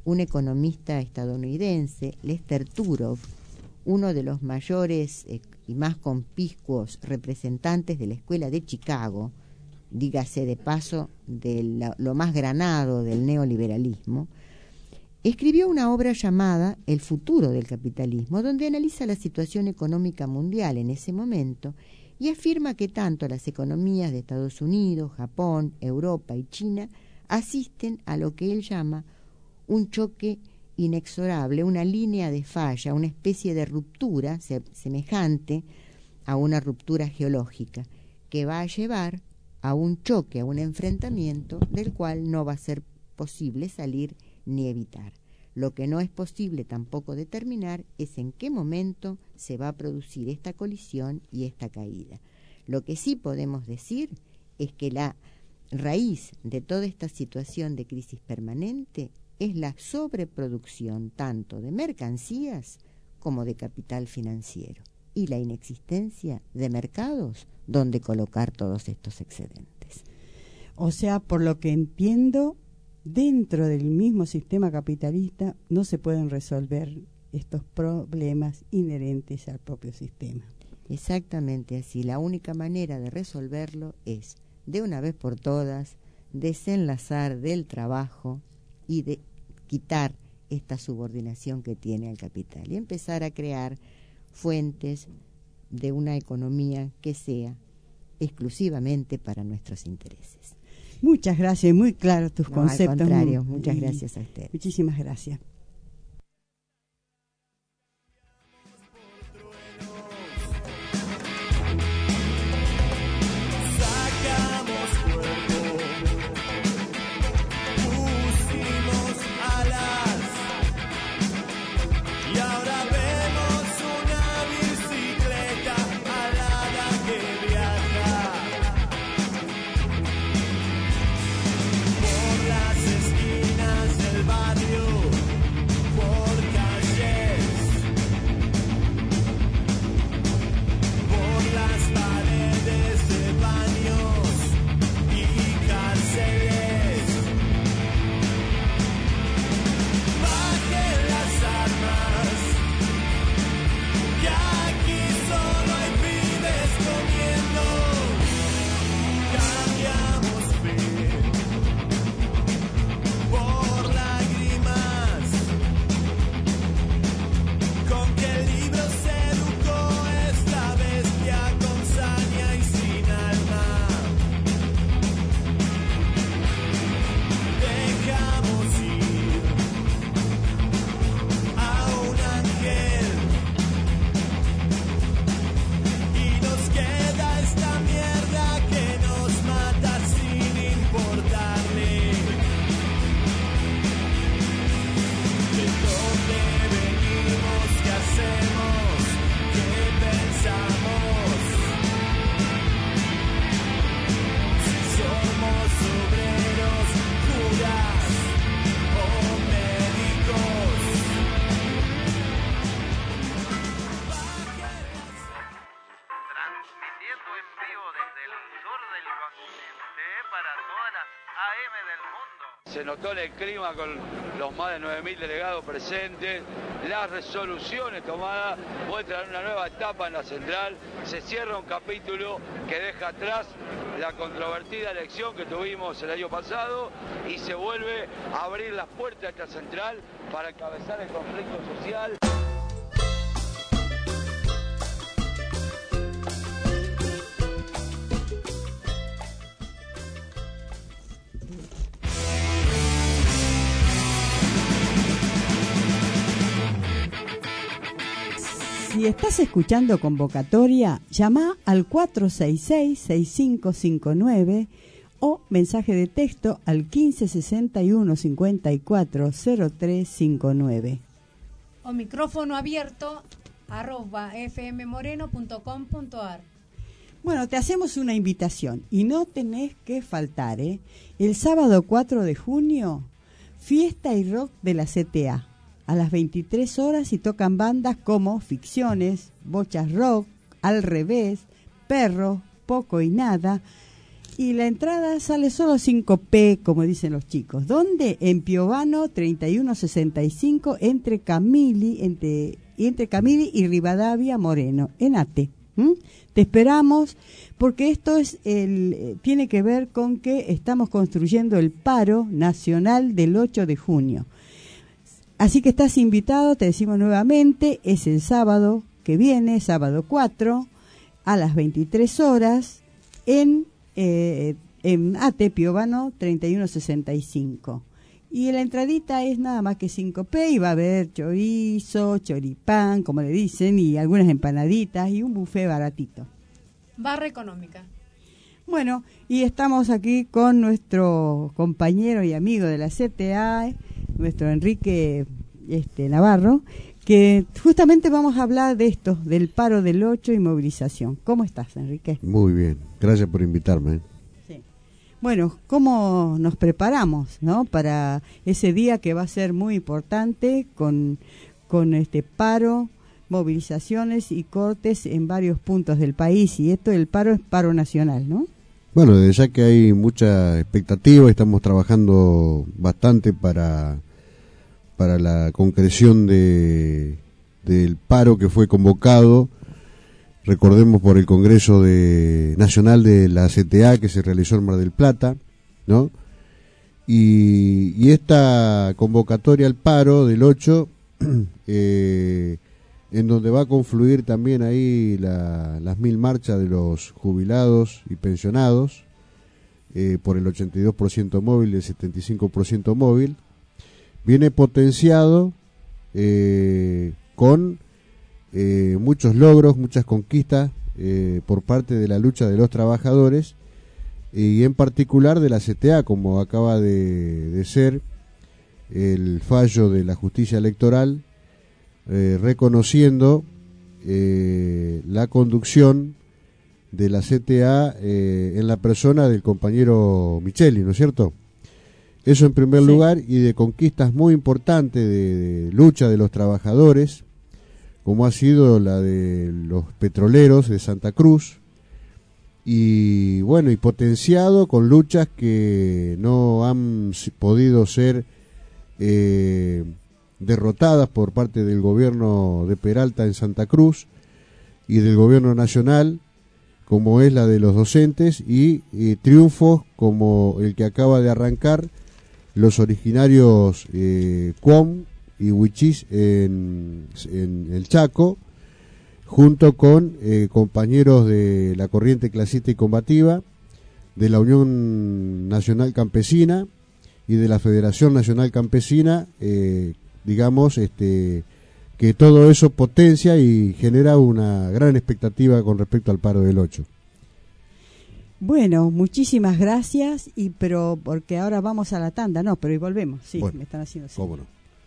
un economista estadounidense, Lester Turov, uno de los mayores eh, y más conspicuos representantes de la escuela de Chicago, dígase de paso, de la, lo más granado del neoliberalismo, escribió una obra llamada El futuro del capitalismo, donde analiza la situación económica mundial en ese momento y afirma que tanto las economías de Estados Unidos, Japón, Europa y China asisten a lo que él llama un choque inexorable, una línea de falla, una especie de ruptura se, semejante a una ruptura geológica que va a llevar a un choque, a un enfrentamiento del cual no va a ser posible salir ni evitar. Lo que no es posible tampoco determinar es en qué momento se va a producir esta colisión y esta caída. Lo que sí podemos decir es que la raíz de toda esta situación de crisis permanente es la sobreproducción tanto de mercancías como de capital financiero y la inexistencia de mercados donde colocar todos estos excedentes. O sea, por lo que entiendo, dentro del mismo sistema capitalista no se pueden resolver estos problemas inherentes al propio sistema. Exactamente así. La única manera de resolverlo es, de una vez por todas, desenlazar del trabajo y de quitar esta subordinación que tiene al capital y empezar a crear fuentes de una economía que sea exclusivamente para nuestros intereses. Muchas gracias, muy claros tus no, conceptos. Al contrario, muy, muchas gracias a usted. Muchísimas gracias. Se notó en el clima con los más de nueve mil delegados presentes, las resoluciones tomadas muestran una nueva etapa en la central, se cierra un capítulo que deja atrás la controvertida elección que tuvimos el año pasado y se vuelve a abrir las puertas de esta central para encabezar el conflicto social. Si estás escuchando convocatoria, llama al cuatro seis seis, seis cinco cinco nueve o mensaje de texto al quince sesenta y uno cincuenta y cuatro cero tres cincuenta y nueve. O micrófono abierto arroba fmmoreno punto com punto ar. Bueno, te hacemos una invitación y no tenés que faltar, ¿eh? El sábado cuatro de junio, fiesta y rock de la C T A. A las veintitrés horas y tocan bandas como Ficciones, Bochas Rock, Al Revés, Perro, Poco y Nada, Y la entrada sale solo cinco pe, como dicen los chicos. ¿Dónde? En Piovano treinta y uno sesenta y cinco, entre Camili, entre, entre Camili y Rivadavia Moreno, en Ate. ¿Mm? Te esperamos, porque esto es el, tiene que ver con que estamos construyendo el paro nacional del ocho de junio. Así que estás invitado, te decimos nuevamente, es el sábado que viene, sábado cuatro, a las veintitrés horas, en... Eh, en Ate, Piovano treinta y uno sesenta y cinco. Y la entradita es nada más que cinco pe y va a haber chorizo, choripán, como le dicen, y algunas empanaditas y un buffet baratito. Barra económica. Bueno, y estamos aquí con nuestro compañero y amigo de la C T A, nuestro Enrique este, Navarro, que justamente vamos a hablar de esto, del paro del ocho y movilización. ¿Cómo estás, Enrique? Muy bien, gracias por invitarme. Sí. Bueno, ¿cómo nos preparamos, no, para ese día que va a ser muy importante con, con este paro, movilizaciones y cortes en varios puntos del país? Y esto del paro es paro nacional, ¿no? Bueno, desde ya que hay mucha expectativa, estamos trabajando bastante para... para la concreción de del paro que fue convocado, recordemos, por el Congreso de Nacional de la C T A que se realizó en Mar del Plata, ¿no? Y, y esta convocatoria al paro del ocho, eh, en donde va a confluir también ahí la, las mil marchas de los jubilados y pensionados, eh, por el ochenta y dos por ciento móvil y el setenta y cinco por ciento móvil, viene potenciado eh, con eh, muchos logros, muchas conquistas eh, por parte de la lucha de los trabajadores y en particular de la C T A, como acaba de, de ser el fallo de la justicia electoral eh, reconociendo eh, la conducción de la C T A eh, en la persona del compañero Micheli, ¿no es cierto? Eso en primer sí. lugar, y de conquistas muy importantes de, de lucha de los trabajadores, como ha sido la de los petroleros de Santa Cruz, y bueno, y potenciado con luchas que no han podido ser eh, derrotadas por parte del gobierno de Peralta en Santa Cruz y del gobierno nacional, como es la de los docentes, y, y triunfos como el que acaba de arrancar los originarios eh, Cuom y Huichís en, en el Chaco, junto con eh, compañeros de la corriente clasista y combativa, de la Unión Nacional Campesina y de la Federación Nacional Campesina, eh, digamos, este, que todo eso potencia y genera una gran expectativa con respecto al paro del ocho. Bueno, muchísimas gracias, y pero porque ahora vamos a la tanda, no, pero y volvemos, sí, bueno, me están haciendo así. ¿Cómo no?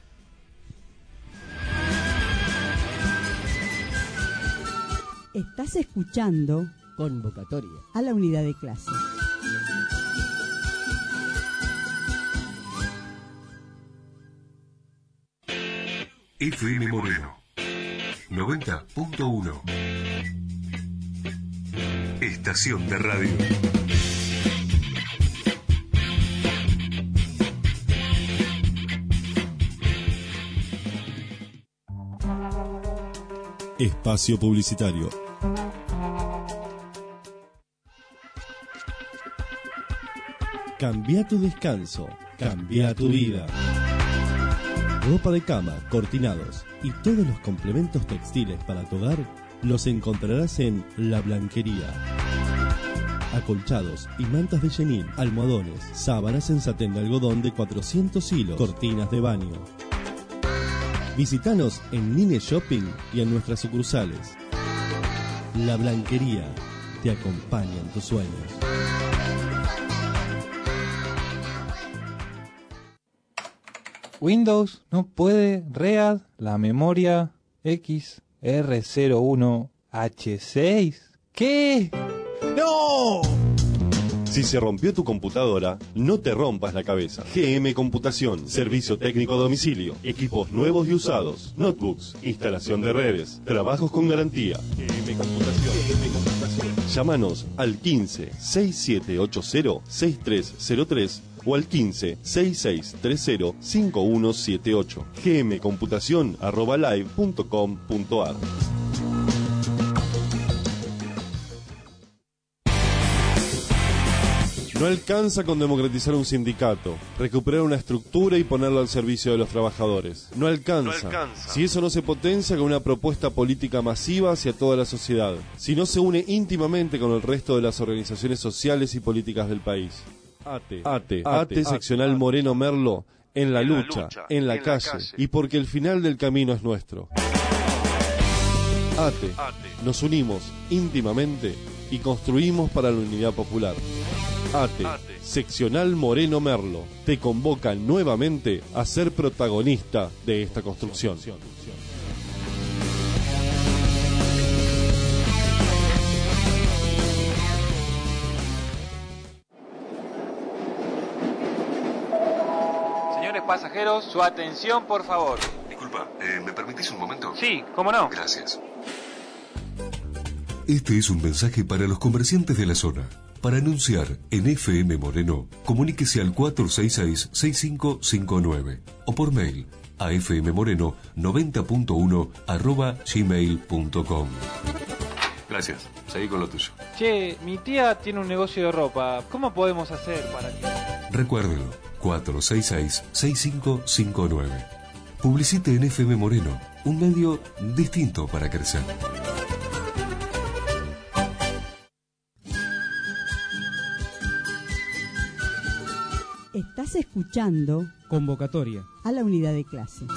Estás escuchando Convocatoria a la unidad de clase. F M Moreno noventa punto uno. Estación de radio. Espacio publicitario. Cambia tu descanso, cambia tu vida. Ropa de cama, cortinados y todos los complementos textiles para tu hogar los encontrarás en La Blanquería. Acolchados y mantas de chenín, almohadones, sábanas en satén de algodón de cuatrocientos hilos, cortinas de baño. Visítanos en Nine Shopping y en nuestras sucursales. La Blanquería te acompaña en tus sueños. Windows no puede read la memoria X R cero uno H seis. ¿Qué? ¡No! Si se rompió tu computadora, no te rompas la cabeza. G M Computación, servicio técnico a domicilio, equipos nuevos y usados, notebooks, instalación de redes, trabajos con garantía. G M Computación. G M Computación. Llámanos al quince, sesenta y siete ochenta, sesenta y tres cero tres o al quince, sesenta y seis treinta, cincuenta y uno setenta y ocho. gmcomputación arroba live punto com punto ar. No alcanza con democratizar un sindicato, recuperar una estructura y ponerlo al servicio de los trabajadores. No alcanza, no alcanza. Si eso no se potencia con una propuesta política masiva hacia toda la sociedad, si no se une íntimamente con el resto de las organizaciones sociales y políticas del país. ATE, ATE, ATE, seccional ATE, Moreno Merlo, en la, en lucha, la lucha, en, la, en calle, la calle, y porque el final del camino es nuestro. ATE, ATE, nos unimos íntimamente y construimos para la unidad popular. ATE, ATE, seccional Moreno Merlo, te convoca nuevamente a ser protagonista de esta construcción. Señores pasajeros, su atención, por favor. Disculpa, eh, ¿me permitís un momento? Sí, cómo no. Gracias. Este es un mensaje para los comerciantes de la zona. Para anunciar en F M Moreno, comuníquese al cuatro seis seis, seis cinco cinco nueve o por mail a fmmoreno noventa punto uno arroba gmail punto com. Gracias, seguí con lo tuyo. Che, mi tía tiene un negocio de ropa. ¿Cómo podemos hacer para que...? Recuérdelo, cuatro seis seis, seis cinco cinco nueve. Publicite en F M Moreno, un medio distinto para crecer. Estás escuchando Convocatoria a la unidad de clase.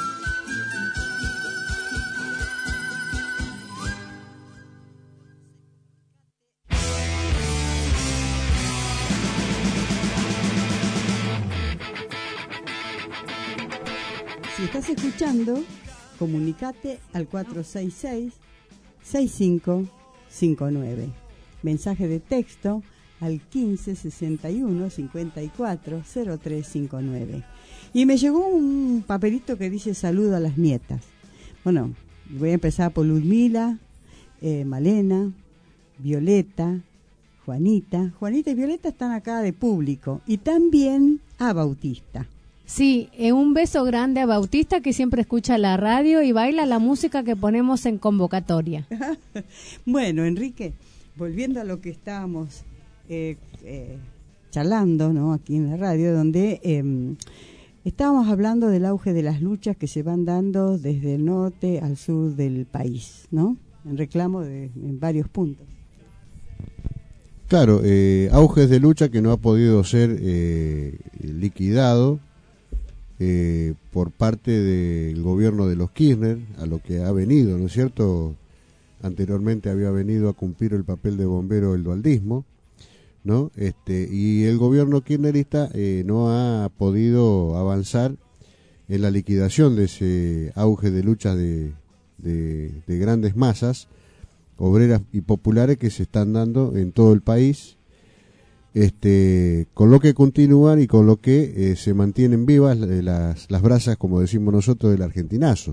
Si estás escuchando, comunicate al cuatro seis seis, seis cinco cinco nueve. Mensaje de texto al quince, sesenta y uno, cincuenta y cuatro, cero tres cincuenta y nueve. Y me llegó un papelito que dice saludo a las nietas. Bueno, voy a empezar por Ludmila, eh, Malena, Violeta, Juanita. Juanita y Violeta están acá de público. Y también a Bautista. Sí, eh, un beso grande a Bautista, que siempre escucha la radio y baila la música que ponemos en Convocatoria. Bueno, Enrique, volviendo a lo que estábamos Eh, eh, charlando, ¿no?, aquí en la radio, donde eh, estábamos hablando del auge de las luchas que se van dando desde el norte al sur del país, ¿no?, en reclamo de en varios puntos. Claro, eh, auges de lucha que no ha podido ser eh, liquidado eh, por parte del gobierno de los Kirchner, a lo que ha venido, ¿no es cierto? Anteriormente había venido a cumplir el papel de bombero el dualdismo, ¿no? Este, y el gobierno kirchnerista eh, no ha podido avanzar en la liquidación de ese auge de luchas de, de, de grandes masas obreras y populares que se están dando en todo el país, este, con lo que continúan y con lo que eh, se mantienen vivas las, las brasas, como decimos nosotros, del argentinazo.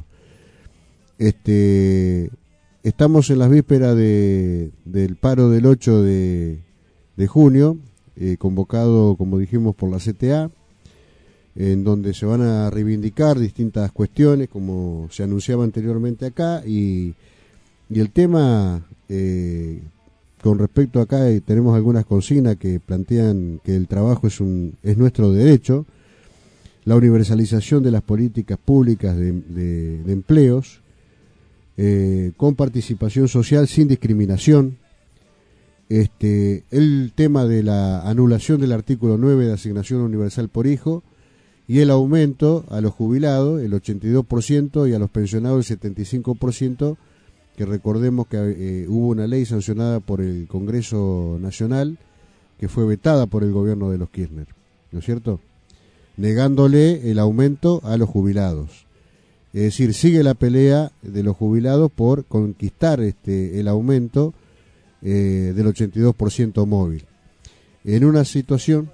Este, estamos en las vísperas de, del paro del ocho de de junio, eh, convocado, como dijimos, por la C T A, en donde se van a reivindicar distintas cuestiones, como se anunciaba anteriormente acá, y, y el tema, eh, con respecto acá, eh, tenemos algunas consignas que plantean que el trabajo es, un, es nuestro derecho, la universalización de las políticas públicas de, de, de empleos, eh, con participación social sin discriminación, Este, el tema de la anulación del artículo nueve de asignación universal por hijo y el aumento a los jubilados, el ochenta y dos por ciento, y a los pensionados el setenta y cinco por ciento, que recordemos que eh, hubo una ley sancionada por el Congreso Nacional que fue vetada por el gobierno de los Kirchner, ¿no es cierto?, negándole el aumento a los jubilados. Es decir, sigue la pelea de los jubilados por conquistar este el aumento Eh, del ochenta y dos por ciento móvil. En una situación...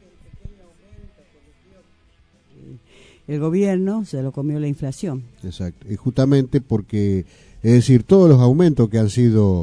El gobierno se lo comió la inflación. Exacto. Y justamente porque, es decir, todos los aumentos que han sido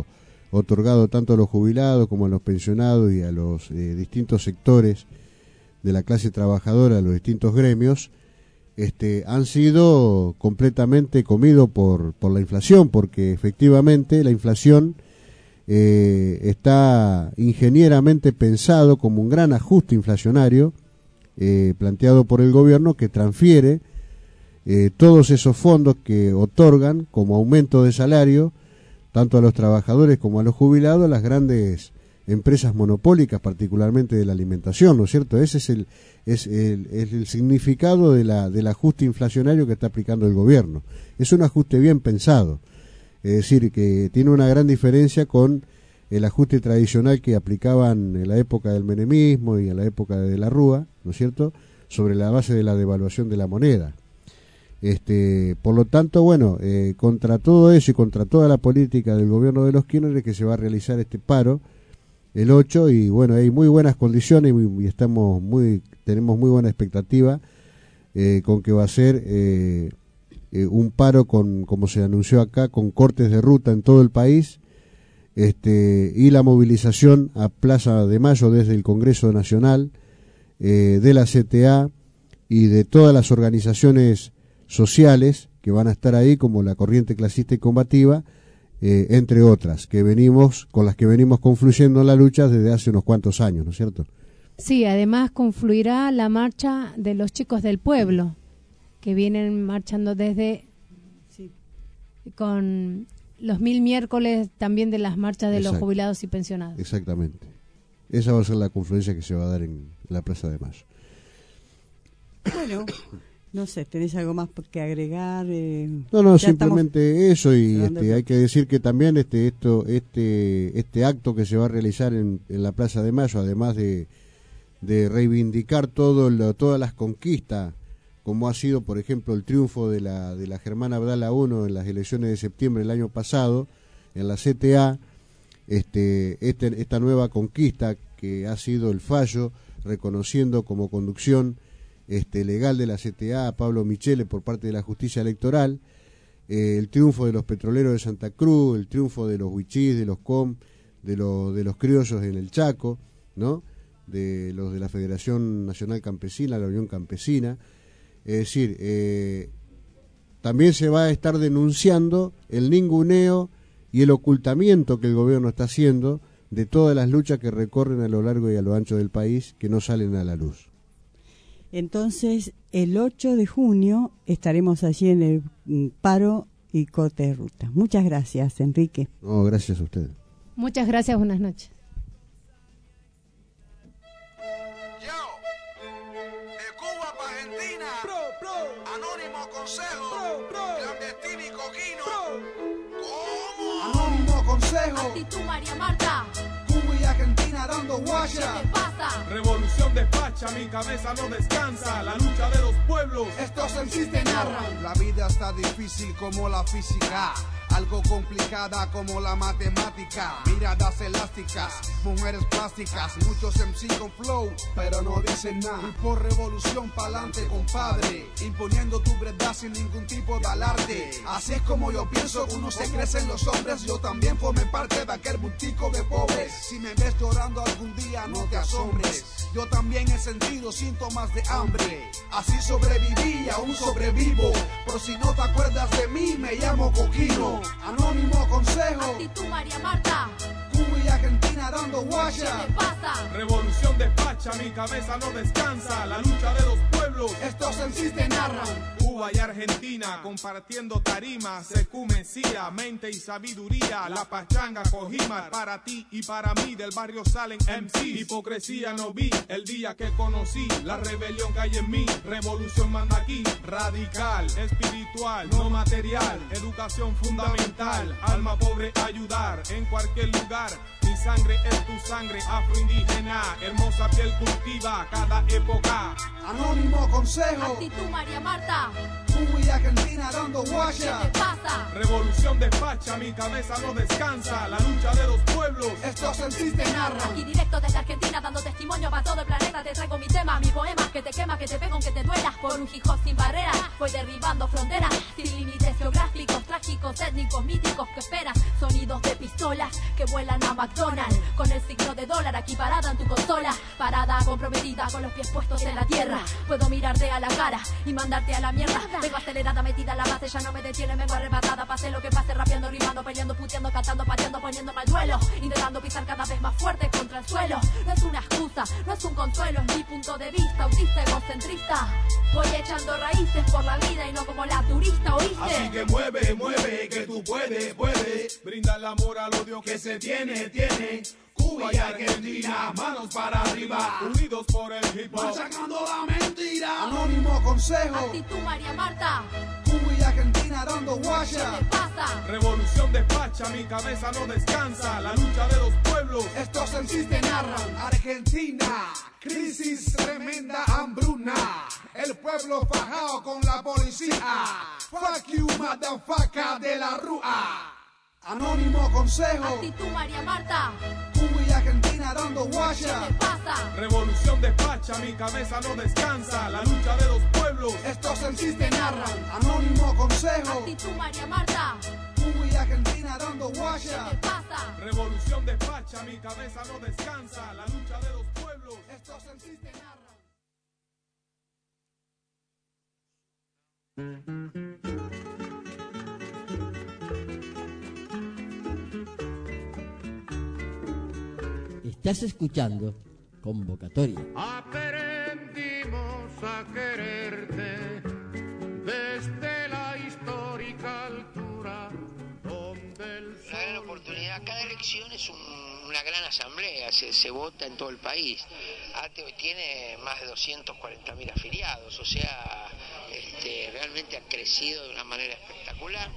otorgado tanto a los jubilados como a los pensionados y a los eh, distintos sectores de la clase trabajadora, a los distintos gremios, este, han sido completamente comidos por, por la inflación, porque efectivamente la inflación eh, está ingenieramente pensado como un gran ajuste inflacionario eh, planteado por el gobierno, que transfiere eh, todos esos fondos que otorgan como aumento de salario tanto a los trabajadores como a los jubilados, a las grandes empresas monopólicas, particularmente de la alimentación, ¿no es cierto? Ese es el es el, es el significado de la del ajuste inflacionario que está aplicando el gobierno. Es un ajuste bien pensado, es decir, que tiene una gran diferencia con el ajuste tradicional que aplicaban en la época del menemismo y en la época de la Rúa, ¿no es cierto?, sobre la base de la devaluación de la moneda. Este, por lo tanto, bueno, eh, contra todo eso y contra toda la política del gobierno de los Kirchner es que se va a realizar este paro el ocho, y bueno, hay muy buenas condiciones y, y estamos muy tenemos muy buena expectativa eh, con que va a ser eh, eh, un paro con, como se anunció acá, con cortes de ruta en todo el país, este, y la movilización a Plaza de Mayo desde el Congreso Nacional, eh, de la C T A y de todas las organizaciones sociales que van a estar ahí, como la Corriente Clasista y Combativa, eh, entre otras, que venimos con las que venimos confluyendo en la lucha desde hace unos cuantos años, ¿no es cierto? Sí, además confluirá la marcha de los chicos del pueblo, que vienen marchando desde sí, con los mil miércoles también de las marchas de Exacto. los jubilados y pensionados. Exactamente. Esa va a ser la confluencia que se va a dar en la Plaza de Mayo. Bueno, no sé, ¿tenés algo más que agregar? Eh, no, no, simplemente eso, y este, hay que decir que también este esto este este acto que se va a realizar en, en la Plaza de Mayo, además de, de reivindicar todo lo, todas las conquistas, como ha sido, por ejemplo, el triunfo de la de la Germán Abdala uno en las elecciones de septiembre del año pasado, en la C T A, este, este esta nueva conquista que ha sido el fallo, reconociendo como conducción Este, legal de la C T A a Pablo Michele por parte de la justicia electoral, eh, el triunfo de los petroleros de Santa Cruz, el triunfo de los huichís, de los com, de, lo, de los criollos en el Chaco, ¿no?, de los de la Federación Nacional Campesina, la Unión Campesina. Es decir, eh, también se va a estar denunciando el ninguneo y el ocultamiento que el gobierno está haciendo de todas las luchas que recorren a lo largo y a lo ancho del país, que no salen a la luz. Entonces, el ocho de junio estaremos allí en el paro y corte de ruta. Muchas gracias, Enrique. No, gracias a usted. Muchas gracias, buenas noches. Yo, de Cuba para Argentina, pro, pro. Anónimo Consejo, pro, pro. Clandestino y Coquino, pro. ¿Cómo? Anónimo Consejo, Actitud María Marta, Cuba y Argentina dando guaya. ¿qué te pasa? Revolución despacha, mi cabeza no descansa. La lucha de los pueblos, estos en sí te narran. La vida está difícil como la física, algo complicada como la matemática. Miradas elásticas, mujeres plásticas, muchos M C con flow, pero no dicen nada. Y por revolución pa'lante, compadre, imponiendo tu verdad sin ningún tipo de alarde. Así es como yo pienso, uno se crecen los hombres. Yo también formé parte de aquel bultico de pobres. Si me ves llorando algún día, no te asombres. Yo también he sentido síntomas de hambre. Así sobreviví y aún sobrevivo. Por si no te acuerdas de mí, me llamo Coquino. Anónimo Consejo, Actitud María Marta, Cuba y Argentina dando guaya. ¿qué te pasa? revolución despacha, mi cabeza no descansa. La lucha de los pueblos, estos en sí te narran. Cuba y Argentina compartiendo tarimas, ecumesía, mente y sabiduría. La pachanga Cojima, para ti y para mí, del barrio salen M C. Hipocresía no vi el día que conocí la rebelión que hay en mí. Revolución manda aquí, radical, espiritual, no material, educación fundamental, alma pobre ayudar en cualquier lugar. Mi sangre es tu sangre, afroindígena, hermosa piel cultiva cada época. Anónimo Consejo, Actitud María Marta, Cuba y Argentina dando guaya. ¿qué te pasa? Revolución despacha, mi cabeza no descansa. La lucha de los pueblos, estos en sí te narran. Aquí directo desde Argentina, dando testimonio para todo el planeta. Te traigo mi tema, mi poema, que te quema, que te pega aunque te duela. Por un hip hop sin barreras, voy derribando fronteras, sin límites geográficos. trágicos, étnicos, míticos que esperan. Sonidos de pistolas que vuelan a McDonald's. Con el signo de dólar aquí parada en tu consola. Parada, comprometida, con los pies puestos en la tierra. Puedo mirarte a la cara y mandarte a la mierda. Vengo acelerada, metida en la base, ya no me detiene, vengo arrebatada. Pase lo que pase, rapeando, rimando, peleando, puteando, cantando, pateando, poniéndome al duelo. Intentando pisar cada vez más fuerte contra el suelo. No es una excusa, no es un consuelo, es mi punto de vista, autista, egocentrista. Voy echando raíces por la vida y no como la turista, ¿oíste? Así que mueve, mueve, que tú puedes, puedes. Brinda el amor al odio que se tiene, tiene. Cuba y Argentina, manos para arriba, unidos por el hip hop, machacando la mentira. Anónimo consejo, actitud María Marta. Cuba y Argentina dando guaya. ¿Qué te pasa? Revolución despacha, mi cabeza no descansa. La lucha de los pueblos, estos en sí te narran. Argentina, crisis tremenda, hambruna. El pueblo fajado con la policía. Fuck you, motherfucker de la rúa. Anónimo consejo, actitud María Marta. Cuba y Argentina dando guaya. ¿Qué te pasa? Revolución despacha, mi cabeza no descansa. La lucha de los pueblos, estos en sí te narran. Anónimo consejo, actitud María Marta. Cuba y Argentina dando guaya. ¿Qué te pasa? Revolución despacha, mi cabeza no descansa. La lucha de los pueblos, estos en sí te narran. Estás escuchando Convocatoria. Aprendimos a quererte desde la histórica altura donde el sol... Una gran oportunidad. Cada elección es un, una gran asamblea, se, se vota en todo el país. ATE hoy tiene más de doscientos cuarenta mil afiliados, o sea, este, realmente ha crecido de una manera espectacular.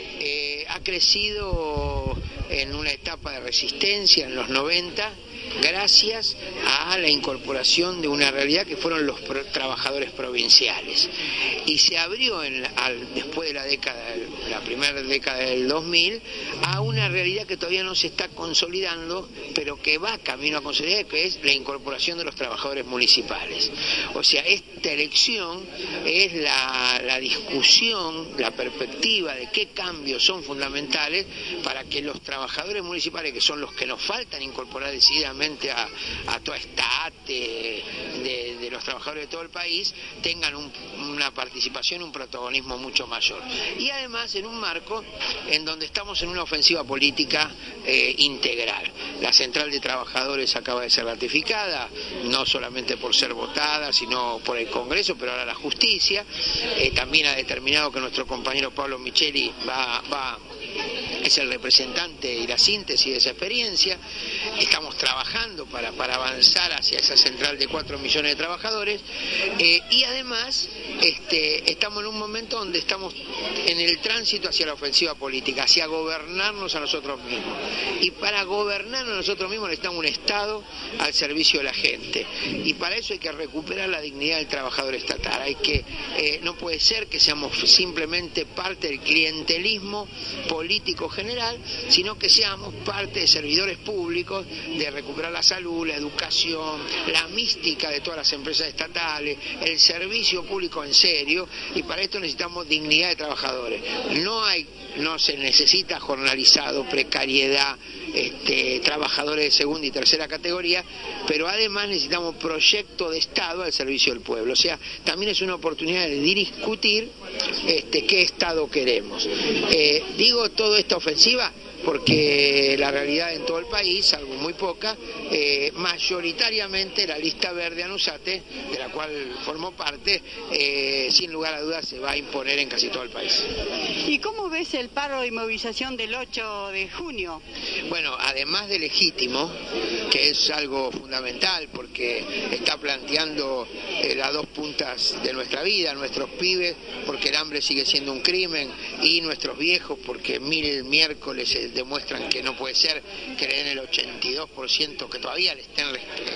Eh, ha crecido en una etapa de resistencia en los noventa, gracias a la incorporación de una realidad que fueron los pro trabajadores provinciales, y se abrió en, al, después de la década, la primera década del dos mil, a una realidad que todavía no se está consolidando, pero que va camino a consolidar, que es la incorporación de los trabajadores municipales. O sea, esta elección es la, la discusión, la perspectiva de qué cambios son fundamentales para que los trabajadores municipales, que son los que nos faltan incorporar decididamente a, a toda esta ate de, de los trabajadores de todo el país, tengan un, una participación, un protagonismo mucho mayor. Y además en un marco en donde estamos en una ofensiva política eh, integral. La Central de Trabajadores acaba de ser ratificada, no solamente por ser votada, sino por el Congreso, pero ahora la justicia. Eh, también ha determinado que nuestro compañero Pablo Micheli va, va es el representante y la síntesis de esa experiencia. Estamos trabajando para, para avanzar hacia esa central de cuatro millones de trabajadores, eh, y además este, estamos en un momento donde estamos en el tránsito hacia la ofensiva política, hacia gobernarnos a nosotros mismos, y para gobernarnos a nosotros mismos necesitamos un Estado al servicio de la gente, y para eso hay que recuperar la dignidad del trabajador estatal. Hay que, eh, no puede ser que seamos simplemente parte del clientelismo político general, sino que seamos parte de servidores públicos, de recuperar la salud, la educación, la mística de todas las empresas estatales, el servicio público en serio, y para esto necesitamos dignidad de trabajadores. No hay, no se necesita jornalizado, precariedad, este, trabajadores de segunda y tercera categoría, pero además necesitamos proyecto de Estado al servicio del pueblo. O sea, también es una oportunidad de discutir este, qué Estado queremos. Eh, digo toda esta ofensiva porque la realidad en todo el país, salvo muy poca, eh, mayoritariamente la lista verde Anusate, de la cual formó parte, eh, sin lugar a dudas se va a imponer en casi todo el país. ¿Y cómo ves el paro y movilización del ocho de junio? Bueno, además de legítimo, que es algo fundamental porque está planteando eh, las dos puntas de nuestra vida, nuestros pibes, porque el hambre sigue siendo un crimen, y nuestros viejos, porque mil miércoles eh, demuestran que no puede ser que le den el ochenta y dos por ciento, que todavía le estén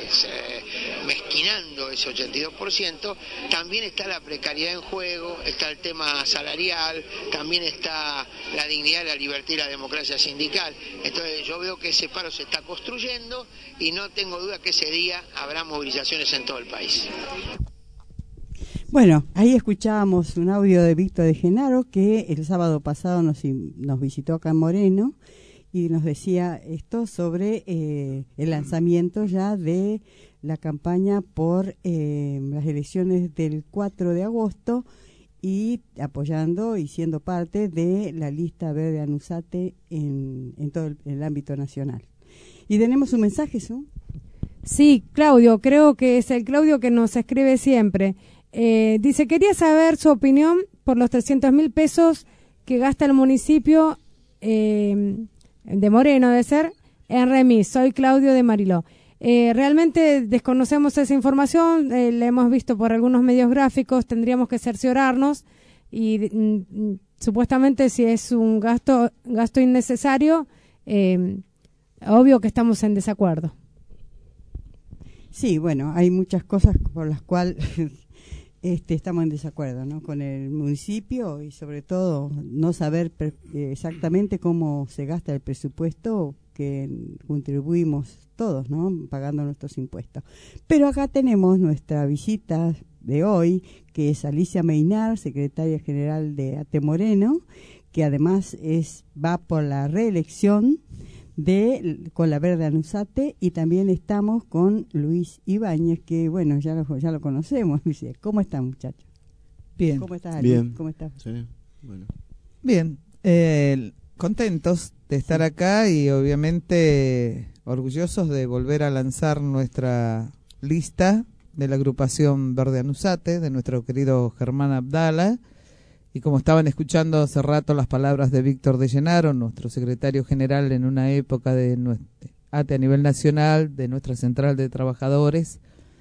eh, mezquinando ese ochenta y dos por ciento. También está la precariedad en juego, está el tema salarial, también está la dignidad, la libertad y la democracia sindical. Entonces yo veo que ese paro se está construyendo y no tengo duda que ese día habrá movilizaciones en todo el país. Bueno, ahí escuchábamos un audio de Víctor de Genaro, que el sábado pasado nos, nos visitó acá en Moreno y nos decía esto sobre eh, el lanzamiento ya de la campaña por eh, las elecciones del cuatro de agosto y apoyando y siendo parte de la lista verde Anusate en, en todo el, en el ámbito nacional. Y tenemos un mensaje, ¿no? Sí, Claudio, creo que es el Claudio que nos escribe siempre. Eh, dice, quería saber su opinión por los trescientos mil pesos que gasta el municipio eh, de Moreno, debe ser, en remis. Soy Claudio de Mariló. Eh, realmente desconocemos esa información, eh, la hemos visto por algunos medios gráficos, tendríamos que cerciorarnos y mm, supuestamente si es un gasto gasto innecesario, eh, obvio que estamos en desacuerdo. Sí, bueno, hay muchas cosas por las cuales este, estamos en desacuerdo, ¿no? Con el municipio y sobre todo no saber per- exactamente cómo se gasta el presupuesto que contribuimos todos, ¿no? Pagando nuestros impuestos. Pero acá tenemos nuestra visita de hoy, que es Alicia Meinar, secretaria general de A T E Moreno, que además es va por la reelección de con la Verde Anusate, y también estamos con Luis Ibáñez, que bueno, ya lo, ya lo conocemos. ¿Cómo están, muchachos? Bien. ¿Cómo estás, Ali? Bien. ¿Cómo estás? Sí, bueno. Bien, eh, contentos de estar sí. acá y obviamente orgullosos de volver a lanzar nuestra lista de la agrupación Verde Anusate, de nuestro querido Germán Abdala. Y como estaban escuchando hace rato las palabras de Víctor de Genaro, nuestro secretario general en una época de A T E a nivel nacional, de nuestra central de trabajadores,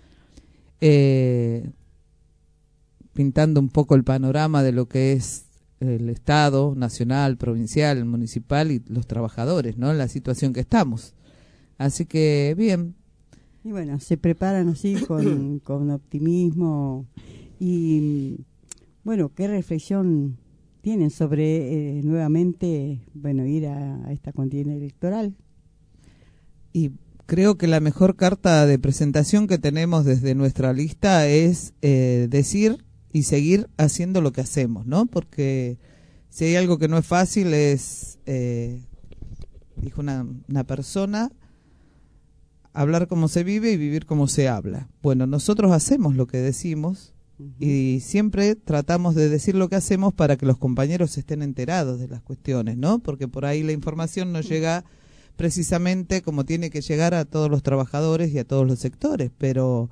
eh, pintando un poco el panorama de lo que es el Estado, nacional, provincial, municipal y los trabajadores, ¿no? En la situación que estamos. Así que, bien. Y bueno, se preparan así con, con optimismo y... Bueno, ¿qué reflexión tienen sobre eh, nuevamente, bueno, ir a, a esta contienda electoral? Y creo que la mejor carta de presentación que tenemos desde nuestra lista es eh, decir y seguir haciendo lo que hacemos, ¿no? Porque si hay algo que no es fácil es, eh, dijo una, una persona, hablar como se vive y vivir como se habla. Bueno, nosotros hacemos lo que decimos. Y siempre tratamos de decir lo que hacemos para que los compañeros estén enterados de las cuestiones, ¿no? Porque por ahí la información no llega precisamente como tiene que llegar a todos los trabajadores y a todos los sectores, pero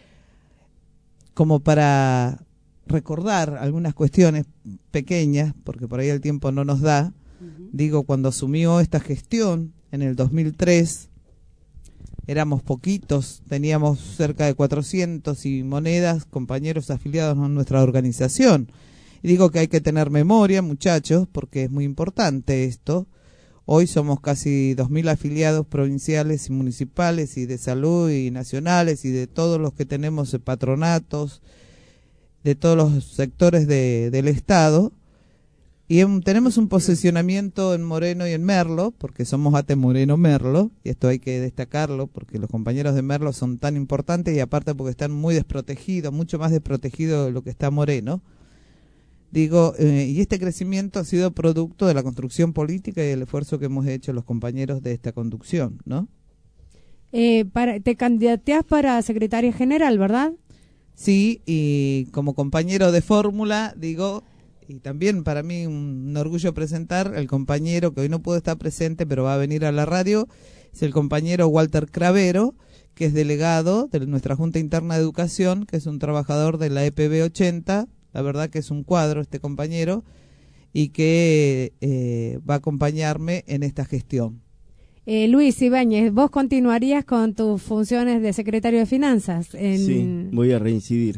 como para recordar algunas cuestiones pequeñas, porque por ahí el tiempo no nos da, uh-huh. digo, cuando asumió esta gestión en el dos mil tres, éramos poquitos, teníamos cerca de cuatrocientos y monedas compañeros afiliados a nuestra organización. Y digo que hay que tener memoria, muchachos, porque es muy importante esto. Hoy somos casi dos mil afiliados provinciales y municipales y de salud y nacionales y de todos los que tenemos patronatos, de todos los sectores de, del Estado. Y en, tenemos un posicionamiento en Moreno y en Merlo, porque somos A T E Moreno Merlo, y esto hay que destacarlo, porque los compañeros de Merlo son tan importantes y aparte porque están muy desprotegidos, mucho más desprotegidos de lo que está Moreno. Digo, eh, y este crecimiento ha sido producto de la construcción política y del esfuerzo que hemos hecho los compañeros de esta conducción, ¿no? Eh, para, te candidateás para secretaria general, ¿verdad? Sí, y como compañero de fórmula, digo... Y también para mí un, un orgullo presentar al compañero que hoy no pudo estar presente, pero va a venir a la radio, es el compañero Walter Cravero, que es delegado de nuestra Junta Interna de Educación, que es un trabajador de la E P B ochenta, la verdad que es un cuadro este compañero, y que eh, va a acompañarme en esta gestión. Eh, Luis Ibáñez, ¿vos continuarías con tus funciones de secretario de Finanzas? En... Sí, voy a reincidir.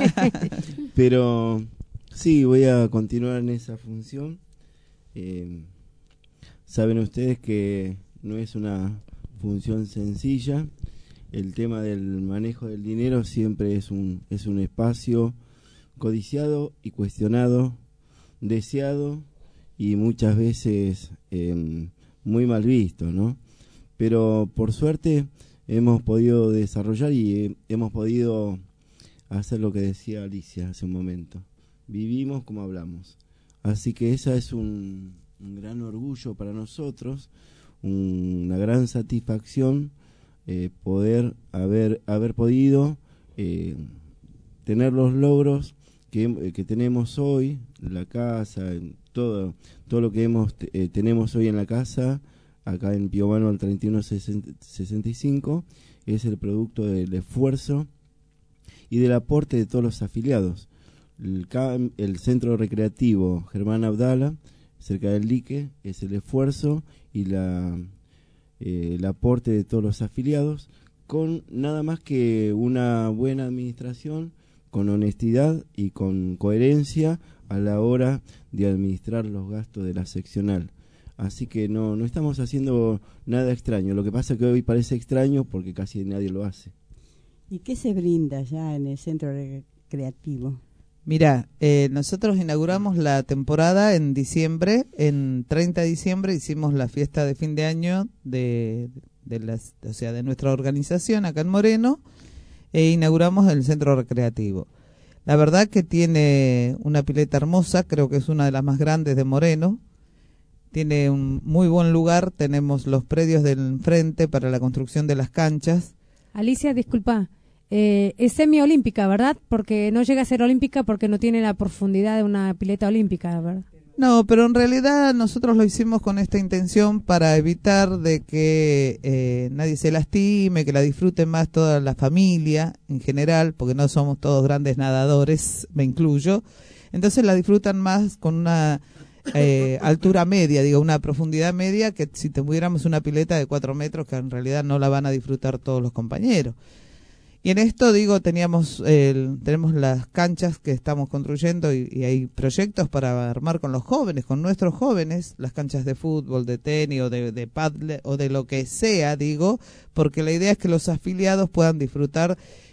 Pero... Sí, voy a continuar en esa función. Eh, saben ustedes que no es una función sencilla. El tema del manejo del dinero siempre es un es un espacio codiciado y cuestionado, deseado y muchas veces eh, muy mal visto, ¿no? Pero por suerte hemos podido desarrollar y eh, hemos podido hacer lo que decía Alicia hace un momento. Vivimos como hablamos. Así que esa es un, un gran orgullo para nosotros, un, una gran satisfacción eh, poder haber, haber podido eh, tener los logros que, que tenemos hoy, la casa, en todo, todo lo que hemos eh, tenemos hoy en la casa, acá en Piovano al treinta y uno sesenta y cinco, es el producto del esfuerzo y del aporte de todos los afiliados. El, el centro recreativo Germán Abdala, cerca del dique, es el esfuerzo y la, eh, el aporte de todos los afiliados, con nada más que una buena administración, con honestidad y con coherencia a la hora de administrar los gastos de la seccional. Así que no, no estamos haciendo nada extraño. Lo que pasa es que hoy parece extraño porque casi nadie lo hace. ¿Y qué se brinda ya en el centro recreativo? Mira, eh, nosotros inauguramos la temporada en diciembre, en treinta de diciembre hicimos la fiesta de fin de año de, de, las, o sea, de nuestra organización acá en Moreno, e inauguramos el centro recreativo. La verdad que tiene una pileta hermosa, creo que es una de las más grandes de Moreno. Tiene un muy buen lugar, tenemos los predios del frente para la construcción de las canchas. Alicia, disculpa, eh, es semiolímpica, ¿verdad? Porque no llega a ser olímpica porque no tiene la profundidad de una pileta olímpica, ¿verdad? No, pero en realidad nosotros lo hicimos con esta intención para evitar de que eh, nadie se lastime, que la disfrute más toda la familia en general, porque no somos todos grandes nadadores, me incluyo. Entonces la disfrutan más con una eh, altura media, digo, una profundidad media, que si tuviéramos una pileta de cuatro metros, que en realidad no la van a disfrutar todos los compañeros. Y en esto, digo, teníamos el, tenemos las canchas que estamos construyendo y, y hay proyectos para armar con los jóvenes, con nuestros jóvenes, las canchas de fútbol, de tenis o de, de pádel o de lo que sea, digo, porque la idea es que los afiliados puedan disfrutar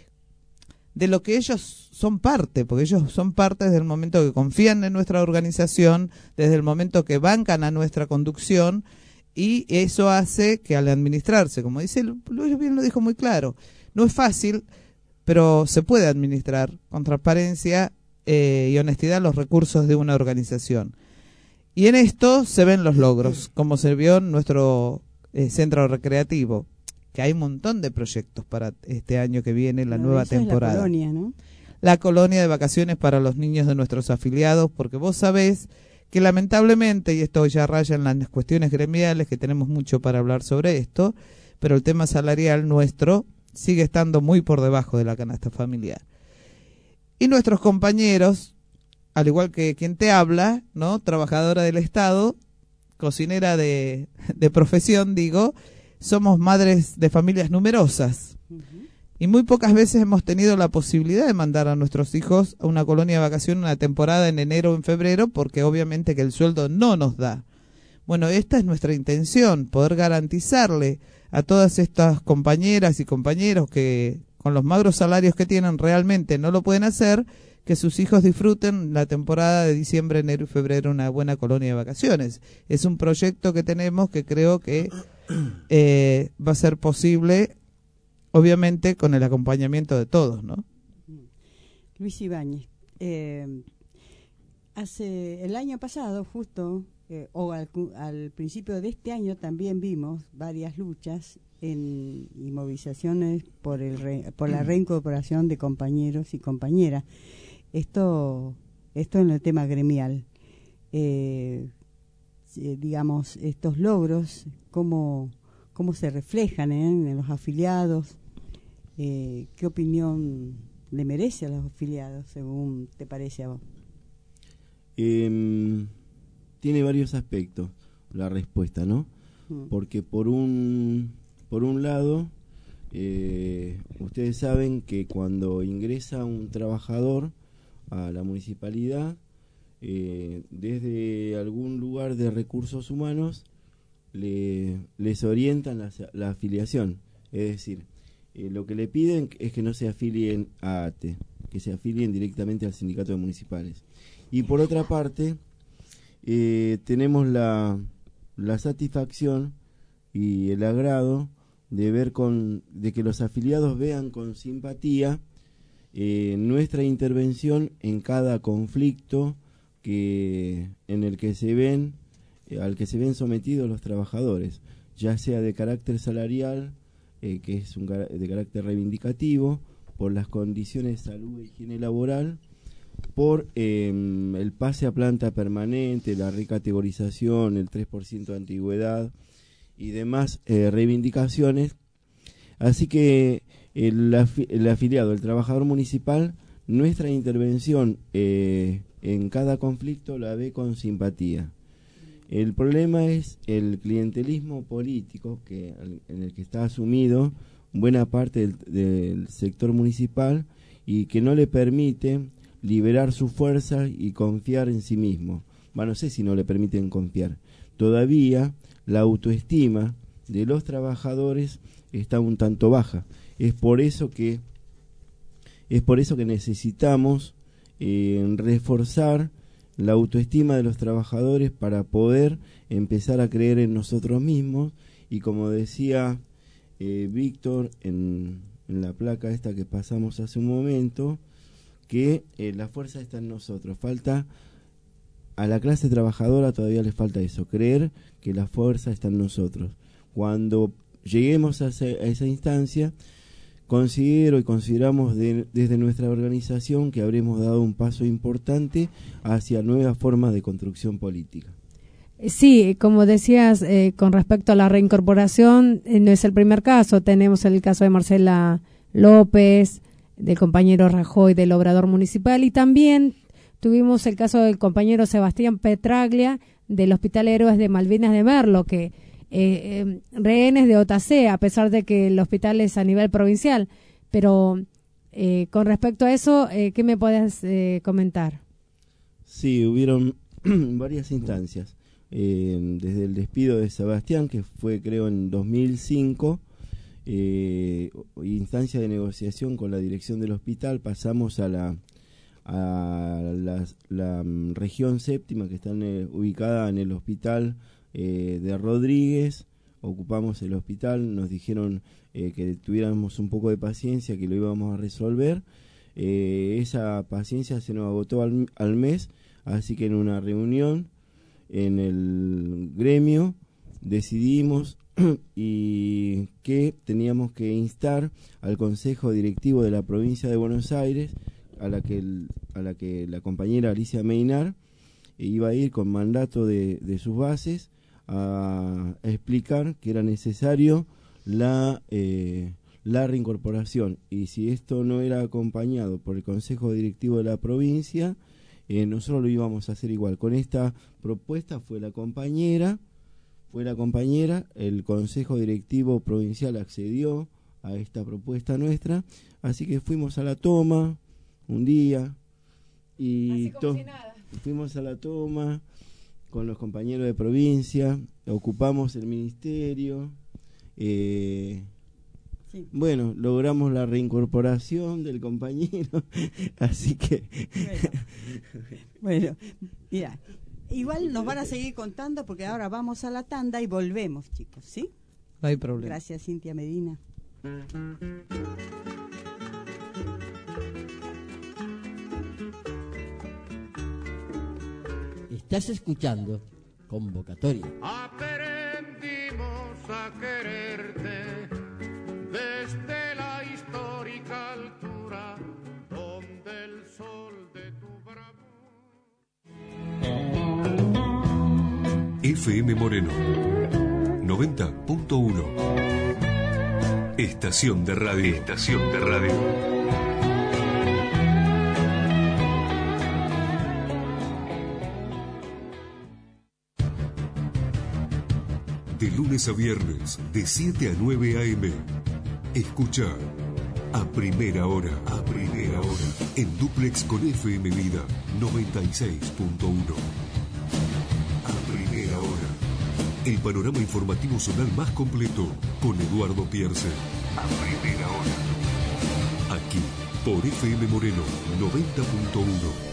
de lo que ellos son parte, porque ellos son parte desde el momento que confían en nuestra organización, desde el momento que bancan a nuestra conducción, y eso hace que al administrarse, como dice Luis bien lo dijo muy claro, no es fácil, pero se puede administrar con transparencia eh, y honestidad los recursos de una organización. Y en esto se ven los logros, como se vio en nuestro eh, centro recreativo, que hay un montón de proyectos para este año que viene, la Pero nueva eso es temporada. la colonia, ¿no? La colonia de vacaciones para los niños de nuestros afiliados, porque vos sabés que lamentablemente, y esto ya raya en las cuestiones gremiales, que tenemos mucho para hablar sobre esto, pero el tema salarial nuestro sigue estando muy por debajo de la canasta familiar. Y nuestros compañeros, al igual que quien te habla, ¿no? Trabajadora del Estado, cocinera de, de profesión, digo, somos madres de familias numerosas. Uh-huh. Y muy pocas veces hemos tenido la posibilidad de mandar a nuestros hijos a una colonia de vacaciones una temporada en enero o en febrero, porque obviamente que el sueldo no nos da. Bueno, esta es nuestra intención, poder garantizarle a todas estas compañeras y compañeros que con los magros salarios que tienen realmente no lo pueden hacer, que sus hijos disfruten la temporada de diciembre, enero y febrero una buena colonia de vacaciones. Es un proyecto que tenemos que creo que eh, va a ser posible, obviamente con el acompañamiento de todos, ¿no? Luis Ibáñez, eh, hace el año pasado justo Eh, o al, al principio de este año también vimos varias luchas en, y movilizaciones por, el re, por la reincorporación de compañeros y compañeras. Esto, esto en el tema gremial. Eh, eh, digamos, estos logros, cómo, cómo se reflejan ¿eh? en los afiliados, eh, qué opinión le merece a los afiliados, según te parece a vos. Eh... Tiene varios aspectos la respuesta, ¿no? Mm. Porque por un por un lado, eh, ustedes saben que cuando ingresa un trabajador a la municipalidad, eh, desde algún lugar de recursos humanos le, les orientan la, la afiliación. Es decir, eh, lo que le piden es que no se afilien a A T E, que se afilien directamente al sindicato de municipales. Y por otra parte, Eh, tenemos la, la satisfacción y el agrado de ver con de que los afiliados vean con simpatía eh, nuestra intervención en cada conflicto que en el que se ven eh, al que se ven sometidos los trabajadores, ya sea de carácter salarial, eh, que es un de carácter reivindicativo, por las condiciones de salud e higiene laboral, por eh, el pase a planta permanente, la recategorización, el tres por ciento de antigüedad y demás eh, reivindicaciones. Así que el, afi el afiliado, el trabajador municipal, nuestra intervención eh, en cada conflicto la ve con simpatía. El problema es el clientelismo político que en el que está asumido buena parte del, del sector municipal y que no le permite liberar su fuerza y confiar en sí mismo. Bueno, no sé si no le permiten confiar. Todavía la autoestima de los trabajadores está un tanto baja. Es por eso que es por eso que necesitamos eh, reforzar la autoestima de los trabajadores para poder empezar a creer en nosotros mismos y, como decía eh, Víctor en, en la placa esta que pasamos hace un momento, que eh, la fuerza está en nosotros. Falta a la clase trabajadora, todavía le falta eso, creer que la fuerza está en nosotros. Cuando lleguemos a, ese, a esa instancia, considero y consideramos de, desde nuestra organización que habremos dado un paso importante hacia nuevas formas de construcción política. Sí, como decías, eh, con respecto a la reincorporación, eh, no es el primer caso. Tenemos el caso de Marcela López, del compañero Rajoy del Obrador Municipal, y también tuvimos el caso del compañero Sebastián Petraglia del Hospital Héroes de Malvinas de Merlo, que eh, eh, rehenes de O T A C, a pesar de que el hospital es a nivel provincial. Pero eh, con respecto a eso, eh, ¿qué me puedes eh, comentar? Sí, hubieron varias instancias. Eh, desde el despido de Sebastián, que fue creo en dos mil cinco, eh, instancia de negociación con la dirección del hospital, pasamos a la a la, la um, región séptima, que está en el, ubicada en el hospital eh, de Rodríguez. Ocupamos el hospital, nos dijeron eh, que tuviéramos un poco de paciencia, que lo íbamos a resolver. Eh, esa paciencia se nos agotó al, al mes, así que en una reunión en el gremio decidimos y que teníamos que instar al Consejo Directivo de la Provincia de Buenos Aires, a la que el, a la que la compañera Alicia Meinar iba a ir con mandato de, de sus bases a, a explicar que era necesario la eh, la reincorporación, y si esto no era acompañado por el Consejo Directivo de la provincia, Eh, nosotros lo íbamos a hacer igual. Con esta propuesta fue la compañera, fue la compañera, el Consejo Directivo Provincial accedió a esta propuesta nuestra, así que fuimos a la toma un día y to- si fuimos a la toma con los compañeros de provincia, ocupamos el ministerio, eh, sí. Bueno, logramos la reincorporación del compañero, así que... Bueno, bueno, mira, igual nos van a seguir contando porque ahora vamos a la tanda y volvemos, chicos, ¿sí? No hay problema. Gracias, Cintia Medina. Estás escuchando Convocatoria. Aprendimos a quererte desde la histórica altura donde el sol de tu bravura. F M Moreno noventa punto uno. Estación de radio. Estación de radio. De lunes a viernes, de siete a nueve a eme. Escucha a primera hora, a primera hora, en duplex con F M Vida noventa y seis punto uno. A primera hora, el panorama informativo zonal más completo con Eduardo Pierce. A primera hora, aquí por F M Moreno noventa punto uno.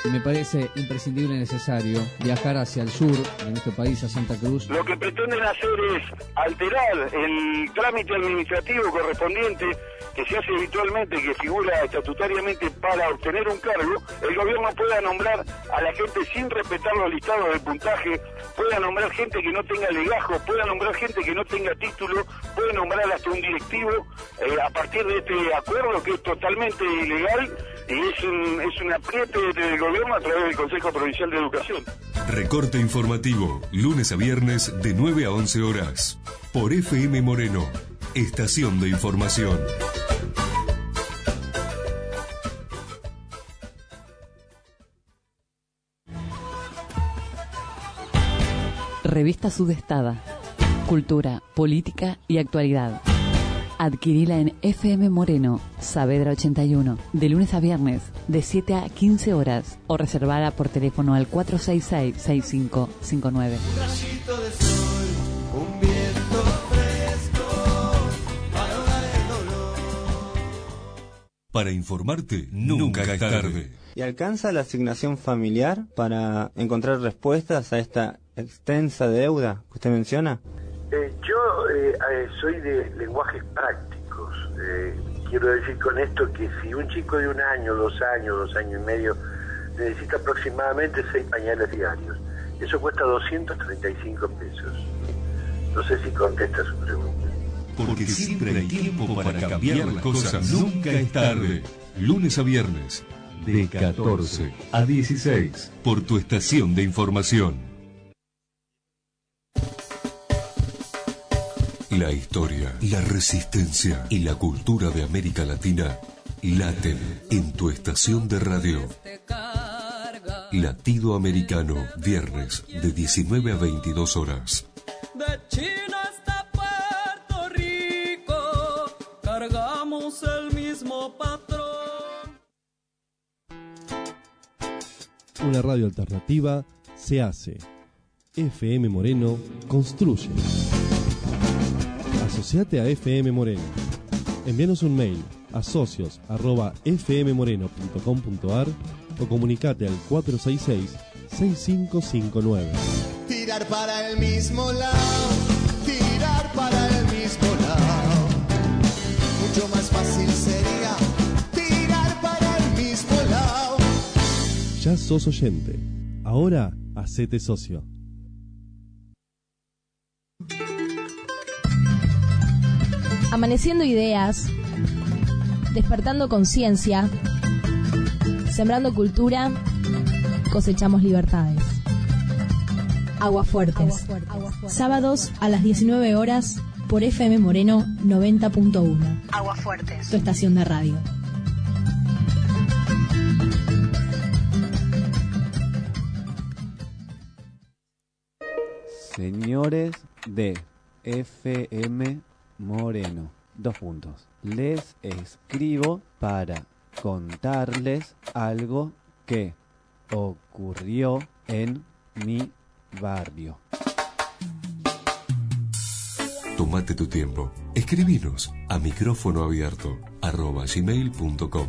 y me parece imprescindible y necesario viajar hacia el sur de nuestro país, a Santa Cruz. Lo que pretenden hacer es alterar el trámite administrativo correspondiente que se hace habitualmente, que figura estatutariamente para obtener un cargo. El gobierno pueda nombrar a la gente sin respetar los listados de puntaje, pueda nombrar gente que no tenga legajo, pueda nombrar gente que no tenga título, puede nombrar hasta un directivo eh, a partir de este acuerdo que es totalmente ilegal y es un, es un apriete del gobierno a través del Consejo Provincial de Educación. Recorte informativo, lunes a viernes de nueve a once horas, por F M Moreno, estación de información. Revista Sudestada. Cultura, política y actualidad. Adquirila en F M Moreno, Saavedra ochenta y uno, de lunes a viernes, de siete a quince horas, o reservada por teléfono al cuatro seis seis, seis cinco cinco nueve. Un rayito de sol, un viento fresco, para ahogar el dolor. Para informarte, nunca es tarde. ¿Y alcanza la asignación familiar para encontrar respuestas a esta extensa deuda que usted menciona? Eh, yo eh, eh, soy de lenguajes prácticos. Eh, quiero decir con esto que si un chico de un año, dos años, dos años y medio necesita aproximadamente seis pañales diarios, eso cuesta doscientos treinta y cinco pesos. No sé si contesta su pregunta. Porque siempre hay tiempo para cambiar las cosas. Nunca es tarde. Lunes a viernes, de catorce a dieciséis, por tu estación de información. La historia, la resistencia y la cultura de América Latina laten en tu estación de radio. Latido Americano, viernes de diecinueve a veintidós horas. De China hasta Puerto Rico, cargamos el mismo patrón. Una radio alternativa se hace. F M Moreno construye. Asociate a F M Moreno. Envíanos un mail a socios arroba f m moreno punto com punto a r o comunicate al cuatro seis seis, seis cinco cinco nueve. Tirar para el mismo lado, tirar para el mismo lado. Mucho más fácil sería tirar para el mismo lado. Ya sos oyente. Ahora hacete socio. Amaneciendo ideas, despertando conciencia, sembrando cultura, cosechamos libertades. Aguafuertes. Sábados a las diecinueve horas por F M Moreno noventa punto uno. Aguafuertes. Tu estación de radio. Señores de F M Moreno, dos puntos. Les escribo para contarles algo que ocurrió en mi barrio. Tómate tu tiempo. Escribinos a micrófono abierto arroba gmail punto com.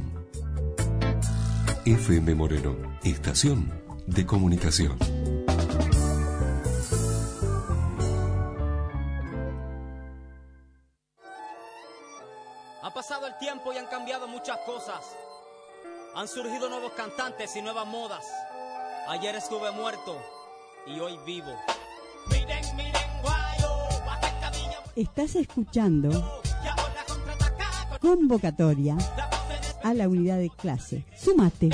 F M Moreno, estación de comunicación. Ha pasado el tiempo y han cambiado muchas cosas. Han surgido nuevos cantantes y nuevas modas. Ayer estuve muerto y hoy vivo. Miren, miren, guayo, Estás escuchando convocatoria a la unidad de clase. Súmate.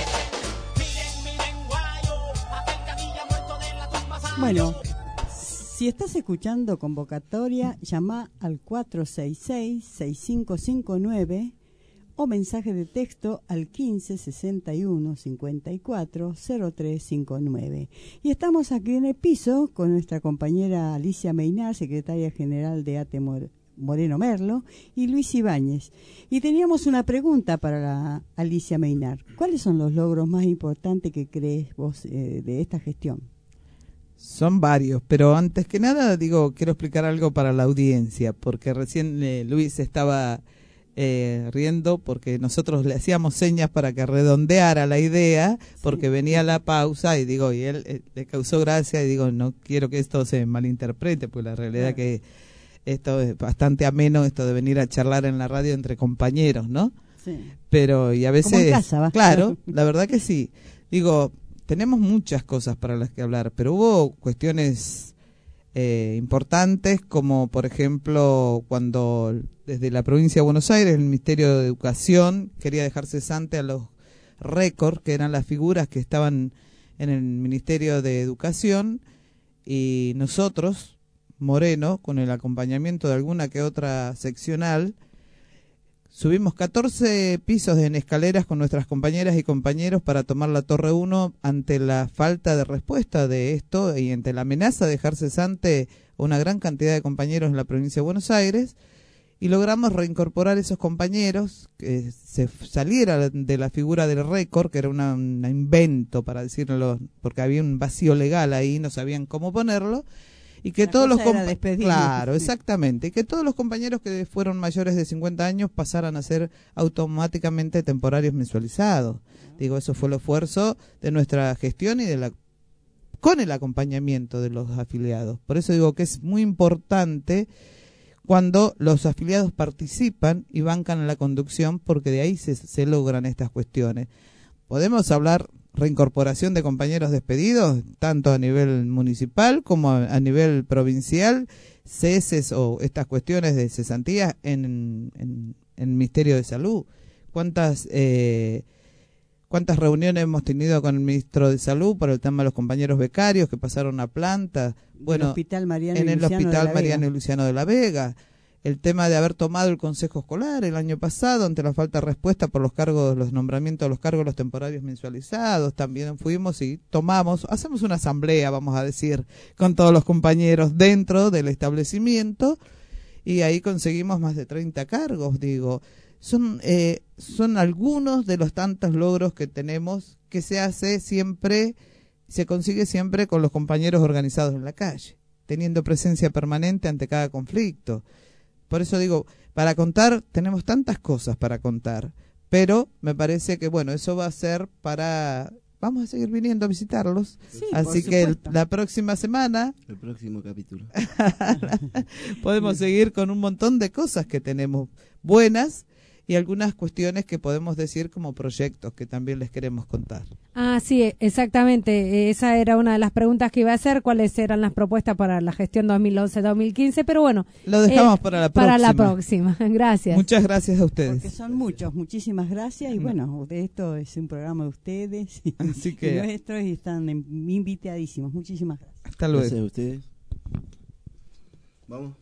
Bueno, si estás escuchando convocatoria, llama al cuatro seis seis, seis cinco cinco nueve o mensaje de texto al quince, sesenta y uno, cincuenta y cuatro, cero tres cincuenta y nueve. Y estamos aquí en el piso con nuestra compañera Alicia Meinar, secretaria general de A T E Moreno Merlo, y Luis Ibáñez. Y teníamos una pregunta para la Alicia Meinar. ¿Cuáles son los logros más importantes que crees vos eh, de esta gestión? Son varios, pero antes que nada, digo, quiero explicar algo para la audiencia, porque recién eh, Luis estaba eh, riendo porque nosotros le hacíamos señas para que redondeara la idea, porque sí. venía la pausa y digo, y él eh, le causó gracia y digo, no quiero que esto se malinterprete, porque la realidad claro. que esto es bastante ameno, esto de venir a charlar en la radio entre compañeros, ¿no? Sí. Pero y a veces, como en casa, ¿va? Claro, la verdad que sí. Digo, tenemos muchas cosas para las que hablar, pero hubo cuestiones Eh, importantes, como por ejemplo cuando desde la provincia de Buenos Aires el Ministerio de Educación quería dejar cesante a los récords, que eran las figuras que estaban en el Ministerio de Educación, y nosotros, Moreno, con el acompañamiento de alguna que otra seccional, subimos catorce pisos en escaleras con nuestras compañeras y compañeros para tomar la Torre uno ante la falta de respuesta de esto y ante la amenaza de dejar cesante una gran cantidad de compañeros en la provincia de Buenos Aires, y logramos reincorporar esos compañeros, que se saliera de la figura del récord, que era una, un invento, para decirlo, porque había un vacío legal ahí, no sabían cómo ponerlo, y que la todos los compa- claro, exactamente, y que todos los compañeros que fueron mayores de cincuenta años pasaran a ser automáticamente temporarios mensualizados. Digo, eso fue el esfuerzo de nuestra gestión y de la con el acompañamiento de los afiliados. Por eso digo que es muy importante cuando los afiliados participan y bancan en la conducción, porque de ahí se, se logran estas cuestiones. Podemos hablar reincorporación de compañeros despedidos, tanto a nivel municipal como a, a nivel provincial, ceses o estas cuestiones de cesantía en, en, en el Ministerio de Salud. ¿Cuántas eh, cuántas reuniones hemos tenido con el ministro de Salud por el tema de los compañeros becarios que pasaron a planta? Bueno, el hospital Mariano en el Luciano Hospital Mariano y Luciano de la Vega. El tema de haber tomado el Consejo Escolar el año pasado ante la falta de respuesta por los cargos, los nombramientos de los cargos, los temporarios mensualizados, también fuimos y tomamos, hacemos una asamblea, vamos a decir, con todos los compañeros dentro del establecimiento, y ahí conseguimos más de treinta cargos, digo. Son, eh, son algunos de los tantos logros que tenemos, que se hace siempre, se consigue siempre con los compañeros organizados en la calle, teniendo presencia permanente ante cada conflicto. Por eso digo, para contar, tenemos tantas cosas para contar, pero me parece que, bueno, eso va a ser para... Vamos a seguir viniendo a visitarlos, sí, así que el, la próxima semana... El próximo capítulo. podemos seguir con un montón de cosas que tenemos buenas y algunas cuestiones que podemos decir como proyectos que también les queremos contar. Ah, sí, exactamente. Esa era una de las preguntas que iba a hacer, cuáles eran las propuestas para la gestión dos mil once dos mil quince, pero bueno. Lo dejamos eh, para la próxima. Para la próxima, gracias. Muchas gracias a ustedes. Porque son muchos, muchísimas gracias, y no. bueno, esto es un programa de ustedes y, Así que, y nuestros, y están invitadísimos. Muchísimas gracias. Hasta luego. Gracias a ustedes. Vamos.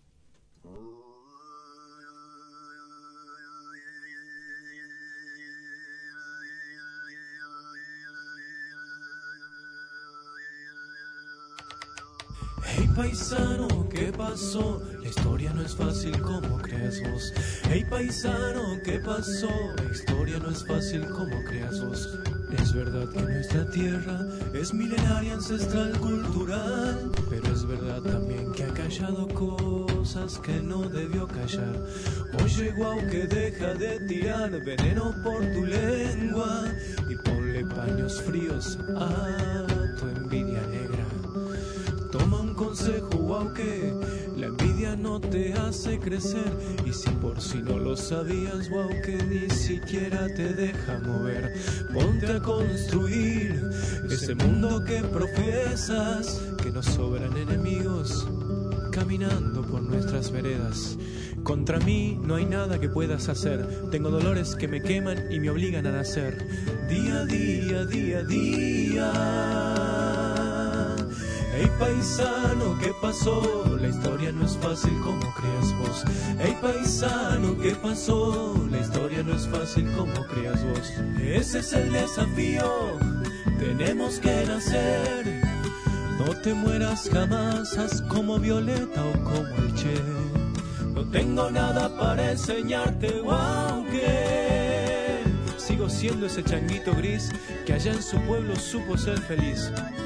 Hey paisano, ¿qué pasó? La historia no es fácil como creas vos. Hey paisano, ¿qué pasó? La historia no es fácil como creas vos. Es verdad que nuestra tierra es milenaria, ancestral, cultural, pero es verdad también que ha callado cosas que no debió callar. Oye guau, que deja de tirar veneno por tu lengua y ponle paños fríos a tu envidia negra. Toma un consejo, guau, que la envidia no te hace crecer, y si por si no lo sabías, guau, que ni siquiera te deja mover. Ponte a construir ese mundo que profesas, que nos sobran enemigos caminando por nuestras veredas. Contra mí no hay nada que puedas hacer, tengo dolores que me queman y me obligan a nacer. Día a día, día a día. Hey paisano, ¿qué pasó? La historia no es fácil como creas vos. Hey paisano, ¿qué pasó? La historia no es fácil como creas vos. Ese es el desafío, tenemos que nacer. No te mueras jamás, haz como Violeta o como el Che. No tengo nada para enseñarte, aunque sigo siendo ese changuito gris que allá en su pueblo supo ser feliz.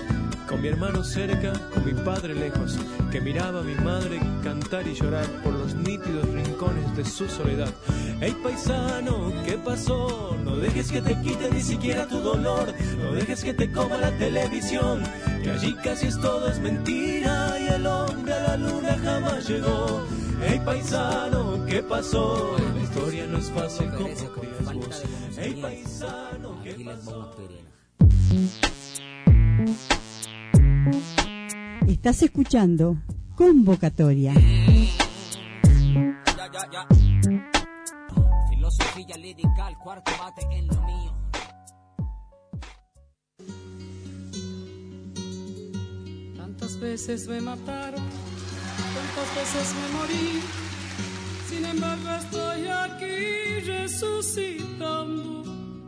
con mi hermano cerca, con mi padre lejos, que miraba a mi madre cantar y llorar por los nítidos rincones de su soledad. Hey paisano, ¿qué pasó? No dejes que te quite ni siquiera tu dolor, no dejes que te coma la televisión, que allí casi es todo es mentira y el hombre a la luna jamás llegó. Hey paisano, ¿qué pasó? La historia no es fácil como crees vos. Hey paisano, ¿qué pasó? Estás escuchando Convocatoria. Ya, ya, ya. Filosofía lirical, cuarto bate en lo mío. Tantas veces me mataron, tantas veces me morí, sin embargo estoy aquí resucitando.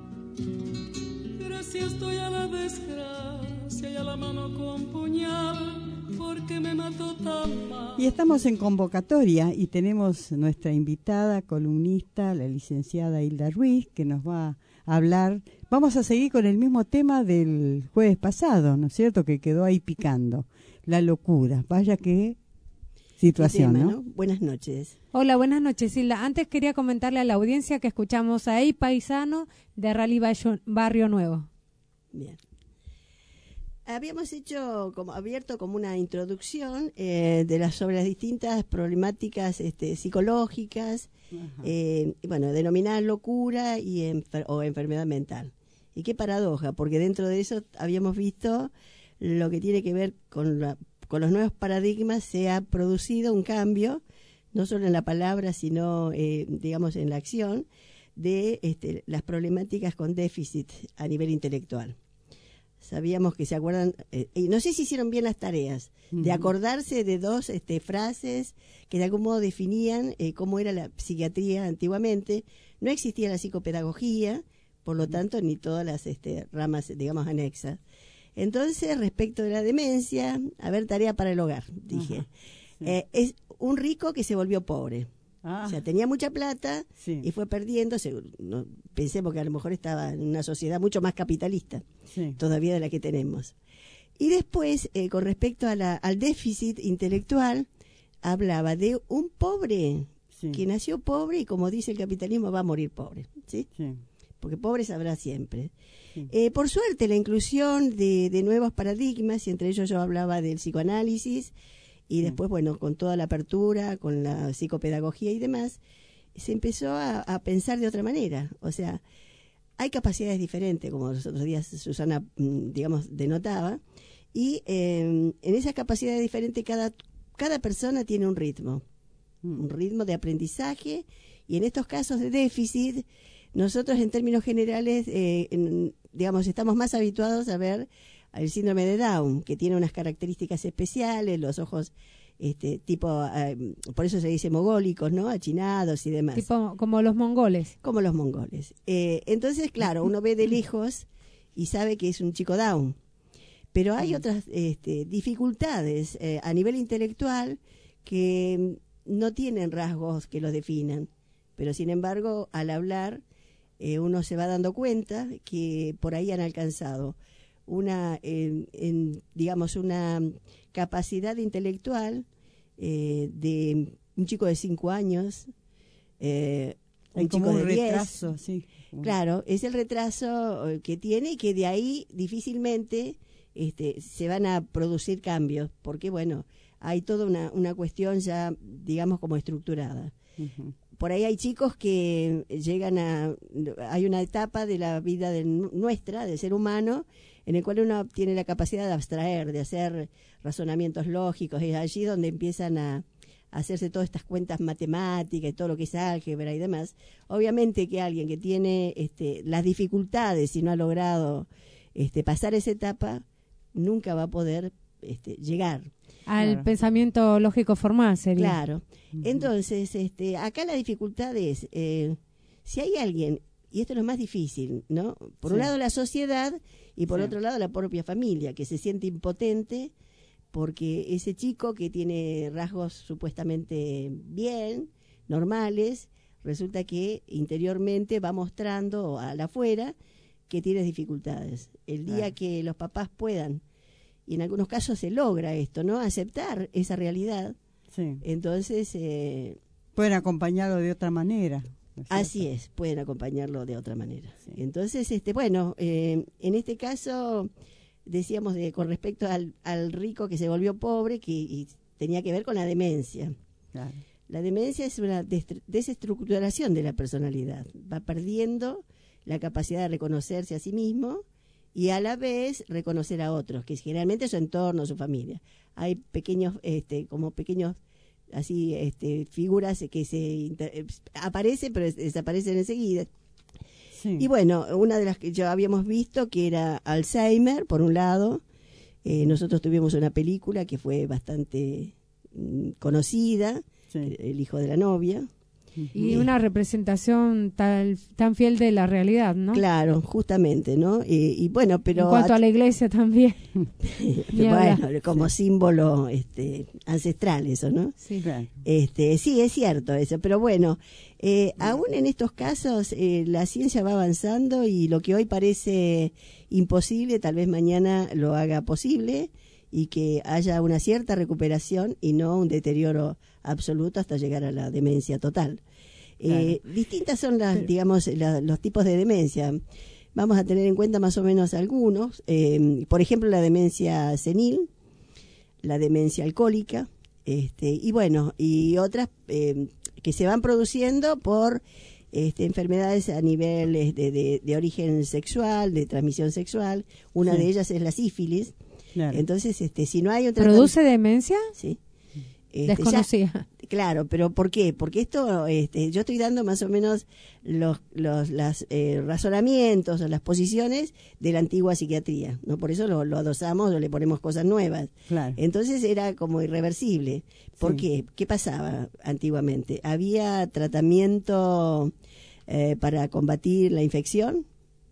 Gracias estoy a la desgracia y a la mano con puñal, porque me mató tan mal. Y estamos en Convocatoria y tenemos nuestra invitada columnista, la licenciada Hilda Ruiz, que nos va a hablar. Vamos a seguir con el mismo tema del jueves pasado, ¿no es cierto?, que quedó ahí picando, la locura. Vaya que situación, tema, ¿no? ¿no? Buenas noches. Hola, buenas noches, Hilda. Antes quería comentarle a la audiencia que escuchamos a Hey Paisano de Rally Barrio Nuevo. Bien. Habíamos hecho, como abierto como una introducción eh, de las sobre las distintas problemáticas este, psicológicas, eh, bueno, denominadas locura y enfer o enfermedad mental. Y qué paradoja, porque dentro de eso habíamos visto lo que tiene que ver con, la, con los nuevos paradigmas. Se ha producido un cambio, no solo en la palabra, sino, eh, digamos, en la acción, de este, las problemáticas con déficit a nivel intelectual. Sabíamos que se acuerdan, eh, y no sé si hicieron bien las tareas, uh-huh. de acordarse de dos este, frases que de algún modo definían eh, cómo era la psiquiatría antiguamente. No existía la psicopedagogía, por lo tanto, ni todas las este, ramas, digamos, anexas. Entonces, respecto de la demencia, a ver, tarea para el hogar, dije. Uh-huh. Sí. Eh, es un rico que se volvió pobre. Ah. O sea, tenía mucha plata sí. y fue perdiendo. No, pensemos que a lo mejor estaba en una sociedad mucho más capitalista sí. todavía de la que tenemos. Y después, eh, con respecto a la, al déficit intelectual, hablaba de un pobre sí. que nació pobre y, como dice el capitalismo, va a morir pobre, ¿sí? Sí. Porque pobre sabrá siempre. Sí. Eh, por suerte, la inclusión de, de nuevos paradigmas, y entre ellos yo hablaba del psicoanálisis, y después, bueno, con toda la apertura, con la psicopedagogía y demás, se empezó a, a pensar de otra manera. O sea, hay capacidades diferentes, como los otros días Susana, digamos, denotaba, y eh, en esas capacidades diferentes cada, cada persona tiene un ritmo, un ritmo de aprendizaje, y en estos casos de déficit, nosotros en términos generales, eh, en, digamos, estamos más habituados a ver el síndrome de Down, que tiene unas características especiales, los ojos este tipo, eh, por eso se dice mogólicos, ¿no? Achinados y demás. Tipo como los mongoles. Como los mongoles. Eh, entonces, claro, uno ve de lejos y sabe que es un chico Down. Pero hay otras este, dificultades eh, a nivel intelectual que no tienen rasgos que los definan. Pero, sin embargo, al hablar, eh, uno se va dando cuenta que por ahí han alcanzado una eh, en, digamos una capacidad intelectual eh, de un chico de cinco años, eh, un chico un de retraso, diez. Sí. Claro, es el retraso que tiene y que de ahí difícilmente este, se van a producir cambios, porque bueno, hay toda una, una cuestión ya, digamos, como estructurada. Uh-huh. Por ahí hay chicos que llegan a, hay una etapa de la vida de nuestra, del ser humano, en el cual uno tiene la capacidad de abstraer, de hacer razonamientos lógicos, es allí donde empiezan a, a hacerse todas estas cuentas matemáticas y todo lo que es álgebra y demás. Obviamente que alguien que tiene este, las dificultades y no ha logrado este, pasar esa etapa, nunca va a poder este, llegar al claro. pensamiento lógico formal, sería. Claro. Uh-huh. Entonces, este, acá la dificultad es, eh, si hay alguien, y esto es lo más difícil, ¿no? Por sí. un lado la sociedad y por sí. otro lado la propia familia, que se siente impotente porque ese chico que tiene rasgos supuestamente bien, normales, resulta que interiormente va mostrando a la afuera que tiene dificultades. El día claro. que los papás puedan y en algunos casos se logra esto, ¿no? Aceptar esa realidad. Sí. Entonces... Eh, pueden acompañarlo de otra manera. ¿No es así cierto? es, pueden acompañarlo de otra manera. Sí. Entonces, este, bueno, eh, en este caso, decíamos de con respecto al, al rico que se volvió pobre, que y tenía que ver con la demencia. Claro. La demencia es una desestructuración de la personalidad. Va perdiendo la capacidad de reconocerse a sí mismo y a la vez reconocer a otros, que generalmente es su entorno, su familia. Hay pequeños, este, como pequeños, así, este, figuras que se inter- aparecen pero desaparecen enseguida. Sí. Y bueno, una de las que ya habíamos visto, que era Alzheimer, por un lado. Eh, nosotros tuvimos una película que fue bastante mm, conocida, sí. El hijo de la novia. Y una representación tal, tan fiel de la realidad, ¿no? Claro, justamente, ¿no? Eh, y bueno, pero... En cuanto a, a la iglesia también. Bueno, como sí. símbolo este, ancestral eso, ¿no? Sí, claro. Este, sí, es cierto eso, pero bueno, eh, aún en estos casos eh, la ciencia va avanzando y lo que hoy parece imposible, tal vez mañana lo haga posible y que haya una cierta recuperación y no un deterioro absoluto hasta llegar a la demencia total. Claro. Eh, distintas son las, Pero... digamos, la, los tipos de demencia. Vamos a tener en cuenta más o menos algunos. Eh, por ejemplo, la demencia senil, la demencia alcohólica, este, y bueno, y otras eh, que se van produciendo por este, enfermedades a nivel de, de, de origen sexual, de transmisión sexual. Una sí. de ellas es la sífilis. Claro. Entonces, este, si no hay otra... ¿Produce demencia? Sí. Este, Desconocía. Ya, claro, pero ¿por qué? Porque esto, este, yo estoy dando más o menos los, los las, eh, razonamientos o las posiciones de la antigua psiquiatría, ¿no? Por eso lo, lo adosamos o le ponemos cosas nuevas. Claro. Entonces era como irreversible. ¿Por sí. qué? ¿Qué pasaba antiguamente? Había tratamiento eh, para combatir la infección.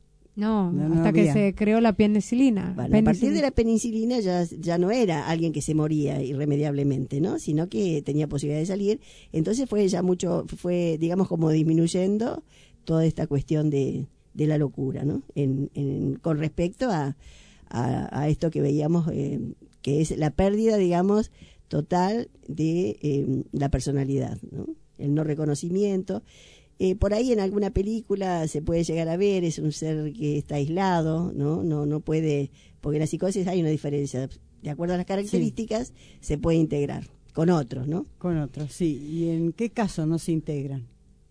No, no, hasta no que se creó la penicilina. Bueno, a partir de la penicilina ya, ya no era alguien que se moría irremediablemente, ¿no? Sino que tenía posibilidad de salir. Entonces fue ya mucho, fue, digamos, como disminuyendo toda esta cuestión de, de la locura, ¿no? En, en, con respecto a, a, a esto que veíamos, eh, que es la pérdida, digamos, total de eh, la personalidad, ¿no? El no reconocimiento. Eh, por ahí en alguna película se puede llegar a ver, es un ser que está aislado, ¿no? No, no puede, porque en la psicosis hay una diferencia. De acuerdo a las características, sí. se puede integrar con otros, ¿no? Con otros, sí. ¿Y en qué caso no se integran?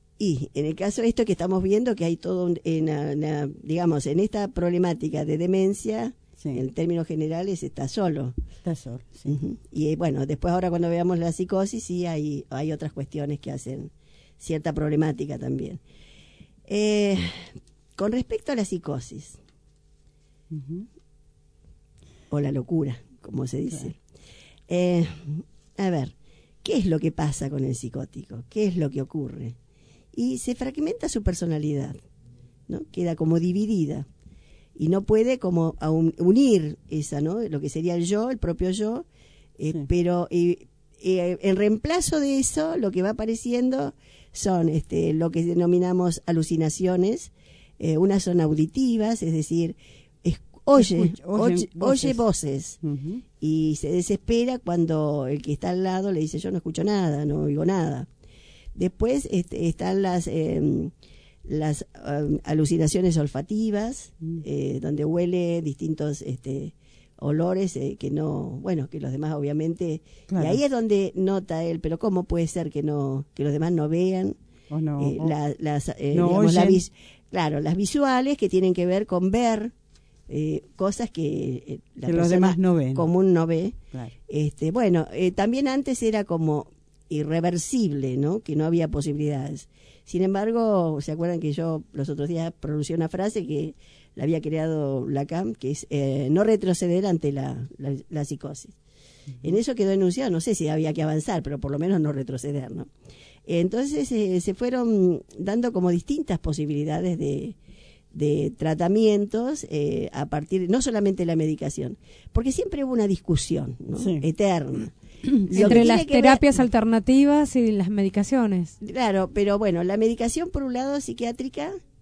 Y en el caso de esto que estamos viendo, que hay todo, un, en la, la, digamos, en esta problemática de demencia, sí. en términos generales, está solo. Está solo, sí. Uh-huh. Y bueno, después ahora cuando veamos la psicosis, sí hay, hay otras cuestiones que hacen cierta problemática también. Eh, con respecto a la psicosis, uh-huh. o la locura, como se dice, claro. eh, a ver, ¿qué es lo que pasa con el psicótico? ¿Qué es lo que ocurre? Y se fragmenta su personalidad, ¿no? Queda como dividida y no puede como unir esa, ¿no? Lo que sería el yo, el propio yo, eh, sí. pero eh, eh, en reemplazo de eso, lo que va apareciendo son este, lo que denominamos alucinaciones. Eh, unas son auditivas, es decir, es, oye, Escucha, oye, oye voces, oye voces uh-huh. y se desespera cuando el que está al lado le dice yo no escucho nada, no oigo nada. Después este, están las eh, las um, alucinaciones olfativas, uh-huh. eh, donde huele distintos este, olores eh, que no, bueno, que los demás obviamente, claro. y ahí es donde nota él, pero cómo puede ser que no, que los demás no vean, o no, eh, o la, las, eh, no digamos, la vis, claro, las visuales que tienen que ver con ver eh, cosas que eh, la que persona los demás no ven, común no ve. Claro. Este, bueno, eh, también antes era como irreversible, ¿no? Que no había posibilidades. Sin embargo, ¿se acuerdan que yo los otros días pronuncié una frase que la había creado Lacan, que es eh, no retroceder ante la, la, la psicosis? Uh-huh. En eso quedó enunciado, no sé si había que avanzar, pero por lo menos no retroceder, ¿no? Entonces eh, se fueron dando como distintas posibilidades de, de tratamientos eh, a partir, no solamente de la medicación, porque siempre hubo una discusión, ¿no? Sí. Eterna. Entre las terapias ver, alternativas y las medicaciones. Claro, pero bueno, la medicación por un lado psiquiátrica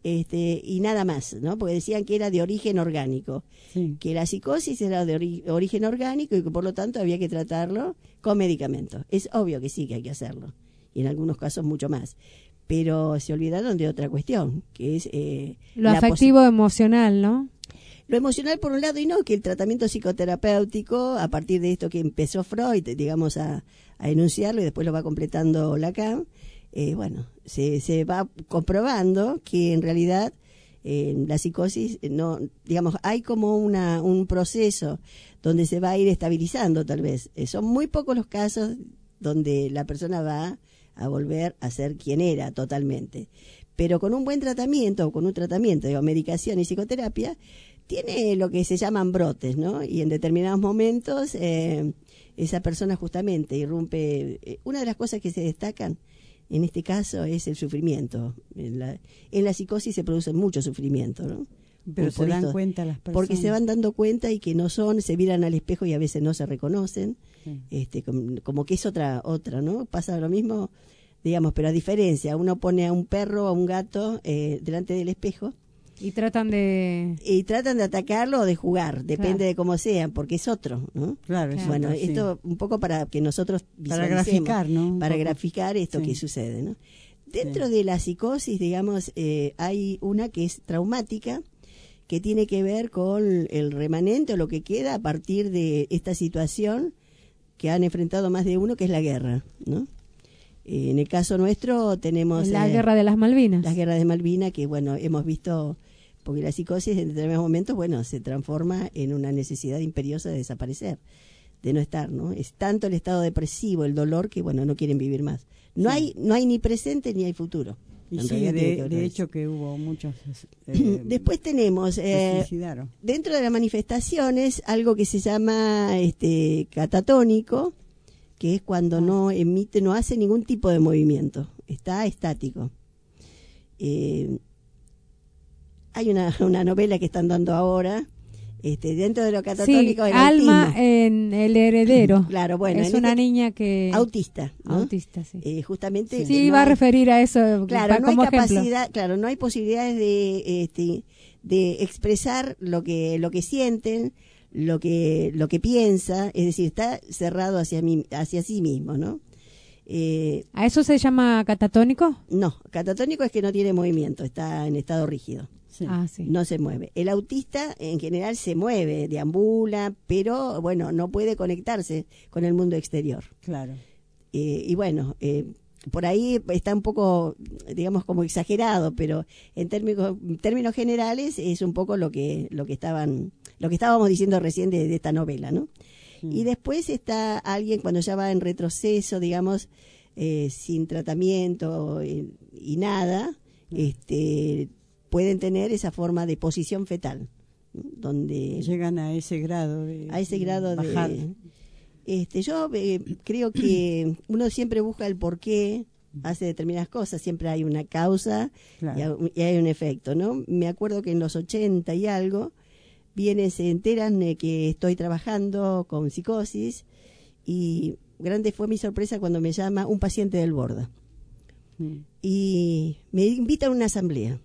este, y nada más, ¿no? Porque decían que era de origen orgánico, sí. que la psicosis era de ori origen orgánico y que por lo tanto había que tratarlo con medicamentos. Es obvio que sí que hay que hacerlo, y en algunos casos mucho más. Pero se olvidaron de otra cuestión, que es... Eh, lo afectivo emocional, ¿no? Lo emocional por un lado, y no, que el tratamiento psicoterapéutico, a partir de esto que empezó Freud, digamos, a, a enunciarlo y después lo va completando Lacan, eh, bueno, se, se va comprobando que en realidad eh, la psicosis, no, digamos, hay como una, un proceso donde se va a ir estabilizando tal vez. Eh, son muy pocos los casos donde la persona va a volver a ser quien era totalmente. Pero con un buen tratamiento, o con un tratamiento, digo, medicación y psicoterapia, tiene lo que se llaman brotes, ¿no? Y en determinados momentos eh, esa persona justamente irrumpe. Eh, una de las cosas que se destacan en este caso es el sufrimiento. En la, en la psicosis se produce mucho sufrimiento, ¿no? Pero por se dan esto, cuenta las personas. Porque se van dando cuenta y que no son, se miran al espejo y a veces no se reconocen, sí. este, como, como que es otra, otra, ¿no? Pasa lo mismo, digamos, pero a diferencia, uno pone a un perro o a un gato eh, delante del espejo, y tratan de y tratan de atacarlo o de jugar, depende claro. de cómo sean, porque es otro, ¿no? Claro, es bueno, otro, esto sí. un poco para que nosotros para graficar, ¿no? Un para poco. graficar esto sí. que sucede, ¿no? Dentro sí. de la psicosis, digamos, eh, hay una que es traumática, que tiene que ver con el remanente o lo que queda a partir de esta situación que han enfrentado más de uno, que es la guerra, ¿no? Eh, en el caso nuestro tenemos la eh, guerra de las Malvinas. Las guerras de Malvinas, que bueno, hemos visto, porque la psicosis en determinados momentos, bueno, se transforma en una necesidad imperiosa de desaparecer, de no estar, ¿no? Es tanto el estado depresivo, el dolor, que bueno, no quieren vivir más. No sí. hay no hay ni presente ni hay futuro. Y sí, de, de hecho que hubo muchos... Eh, Después tenemos, eh, dentro de las manifestaciones, algo que se llama este catatónico, que es cuando ah. no emite, no hace ningún tipo de movimiento, está estático. Eh, hay una, una novela que están dando ahora, este, dentro de lo catatónico, sí, el Alma autismo. En El heredero. Claro, bueno. Es una este, niña que... Autista, ¿no? Autista, sí. Eh, justamente... Sí, sí no iba hay, a referir a eso claro, pa, no como hay capacidad, ejemplo. Claro, no hay posibilidades de, este, de expresar lo que, lo que sienten, lo que, lo que piensa, es decir, está cerrado hacia, mí, hacia sí mismo, ¿no? Eh, ¿A eso se llama catatónico? No, catatónico es que no tiene movimiento, está en estado rígido. Sí. Ah, sí. No se mueve. El autista en general se mueve, deambula, pero bueno, no puede conectarse con el mundo exterior. Claro. Eh, y bueno, eh, por ahí está un poco, digamos, como exagerado, pero en términos, en términos generales es un poco lo que lo que estaban, lo que estábamos diciendo recién de, de esta novela, ¿no? Sí. Y después está alguien cuando ya va en retroceso, digamos, eh, sin tratamiento y, y nada, sí. este pueden tener esa forma de posición fetal, donde llegan a ese grado de a ese grado bajar. de este yo eh, creo que uno siempre busca el porqué hace determinadas cosas, siempre hay una causa claro. y, y hay un efecto, ¿no? Me acuerdo que en los ochenta y algo vienen, se enteran de que estoy trabajando con psicosis y grande fue mi sorpresa cuando me llama un paciente del Borda mm. y me invita a una asamblea.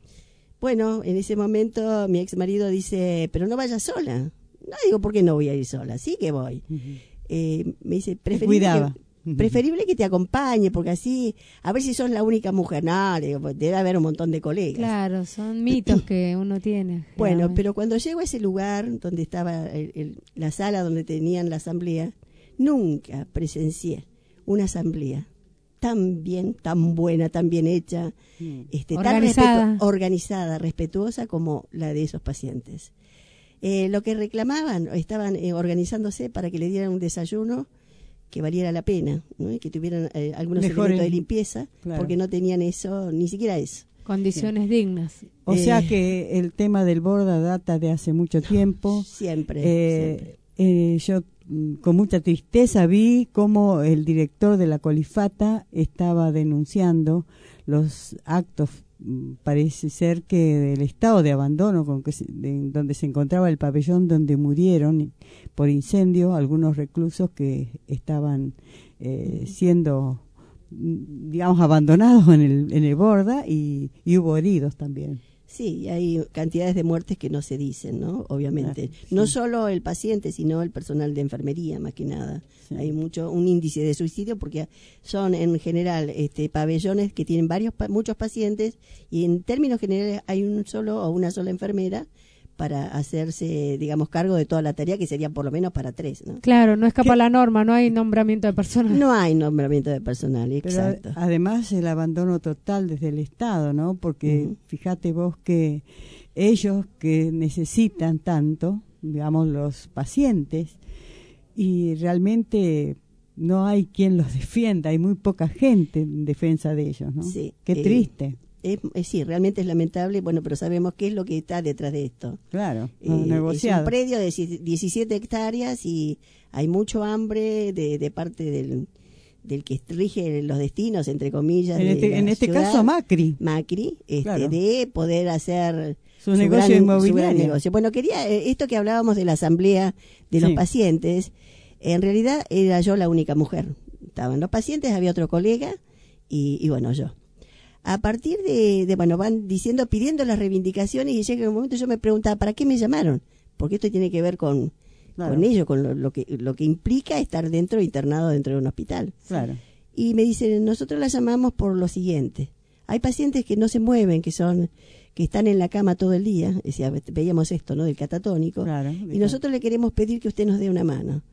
Bueno, en ese momento mi ex marido dice, pero no vayas sola. No, digo, ¿por qué no voy a ir sola? Sí que voy. Uh-huh. eh, me dice, preferible que, preferible que te acompañe, porque así, a ver si sos la única mujer. No, le digo, debe haber un montón de colegas. Claro, son mitos que uno tiene. Bueno, realmente. Pero cuando llego a ese lugar donde estaba el, el, la sala donde tenían la asamblea, nunca presencié una asamblea tan bien, tan buena, tan bien hecha, mm. este, organizada. tan respetu- organizada, respetuosa como la de esos pacientes. Eh, lo que reclamaban, estaban eh, organizándose para que le dieran un desayuno que valiera la pena, ¿no? Y que tuvieran eh, algunos Mejor elementos en... de limpieza, claro. porque no tenían eso, ni siquiera eso. Condiciones sí. dignas. O eh, sea que el tema del Borda data de hace mucho tiempo. Siempre, eh, siempre. Eh, yo con mucha tristeza vi cómo el director de la Colifata estaba denunciando los actos, parece ser que del estado de abandono con que se, de, donde se encontraba el pabellón donde murieron por incendio algunos reclusos que estaban eh, siendo digamos, abandonados en el, en el Borda y, y hubo heridos también. Sí, hay cantidades de muertes que no se dicen, ¿no? Obviamente. Claro, sí. No solo el paciente, sino el personal de enfermería, más que nada. Sí. Hay mucho un índice de suicidio porque son en general este, pabellones que tienen varios muchos pacientes y en términos generales hay un solo o una sola enfermera para hacerse, digamos, cargo de toda la tarea, que sería por lo menos para tres, ¿no? Claro, no escapa la norma, no hay nombramiento de personal. No hay nombramiento de personal, exacto. Pero además el abandono total desde el Estado, ¿no? Porque uh-huh. fíjate vos que ellos que necesitan tanto, digamos, los pacientes, y realmente no hay quien los defienda, hay muy poca gente en defensa de ellos, ¿no? Sí. Qué eh, triste. Es, es, sí, realmente es lamentable, bueno, pero sabemos qué es lo que está detrás de esto. Claro, eh, negociado. Es un predio de diecisiete hectáreas y hay mucho hambre de, de parte del, del que rige los destinos, entre comillas. En este, en este ciudad, caso Macri. Macri, este, claro. de poder hacer su, su negocio gran, inmobiliario. Su gran negocio. Bueno, quería, esto que hablábamos de la asamblea de los sí. pacientes, en realidad era yo la única mujer. Estaban los pacientes, había otro colega y, y bueno, yo. A partir de, de, bueno, van diciendo, pidiendo las reivindicaciones y llega un momento yo me preguntaba, ¿para qué me llamaron? Porque esto tiene que ver con, claro. con ello, con lo, lo que lo que implica estar dentro, internado dentro de un hospital. Claro. Y me dicen, nosotros la llamamos por lo siguiente. Hay pacientes que no se mueven, que son que están en la cama todo el día, decía, veíamos esto, ¿no?, del catatónico, claro, y nosotros le queremos pedir que usted nos dé una mano.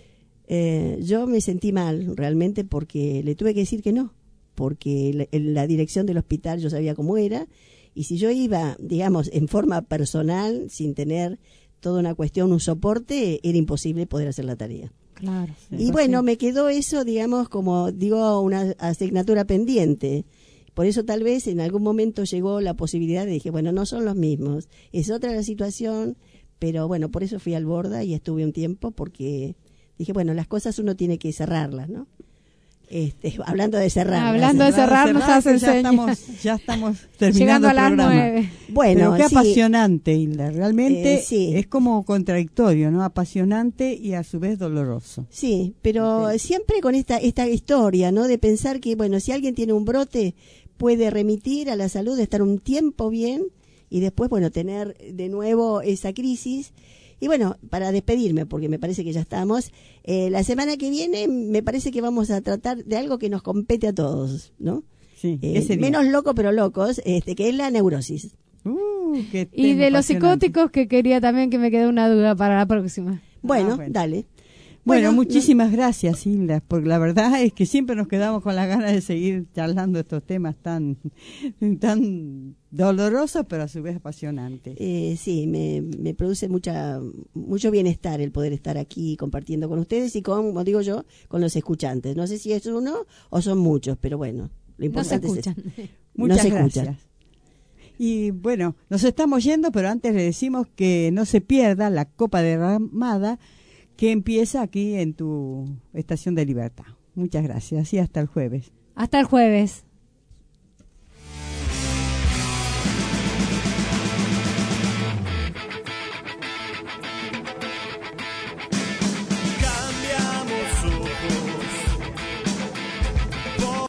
Eh, yo me sentí mal, realmente, porque le tuve que decir que no. Porque la, la dirección del hospital yo sabía cómo era, y si yo iba, digamos, en forma personal, sin tener toda una cuestión, un soporte, era imposible poder hacer la tarea. Claro. Sí, y bueno, sí. me quedó eso, digamos, como digo, una asignatura pendiente. Por eso tal vez en algún momento llegó la posibilidad de, dije, bueno, no son los mismos, es otra la situación, pero bueno, por eso fui al Borda y estuve un tiempo, porque dije, bueno, las cosas uno tiene que cerrarlas, ¿no? Este, hablando de cerrar. Hablando de cerrar, nos hacen ya estamos, ya estamos terminando llegando a el las programa. nueve. Bueno, pero qué sí. apasionante, Hilda. Realmente eh, sí. es como contradictorio, ¿no? Apasionante y a su vez doloroso. Sí, pero sí. siempre con esta esta historia, ¿no? De pensar que, bueno, si alguien tiene un brote, puede remitir a la salud, estar un tiempo bien y después, bueno, tener de nuevo esa crisis. Y bueno, para despedirme, porque me parece que ya estamos, eh, la semana que viene me parece que vamos a tratar de algo que nos compete a todos, ¿no? Sí, eh, menos loco pero locos, este, que es la neurosis. Uh, qué y de los psicóticos, que quería también que me quede una duda para la próxima. Bueno, ah, bueno. dale. Bueno, Bueno, muchísimas no... gracias, Hilda, porque la verdad es que siempre nos quedamos con las ganas de seguir charlando estos temas tan tan dolorosos, pero a su vez apasionantes. Eh, sí, me, me produce mucha mucho bienestar el poder estar aquí compartiendo con ustedes y con, como digo yo, con los escuchantes. No sé si es uno o son muchos, pero bueno, lo importante no se es escuchan. eso. Muchas no se gracias. Escuchan. Y bueno, nos estamos yendo, pero antes le decimos que no se pierda la Copa Derramada, que empieza aquí en tu estación de Libertad. Muchas gracias y hasta el jueves. Hasta el jueves.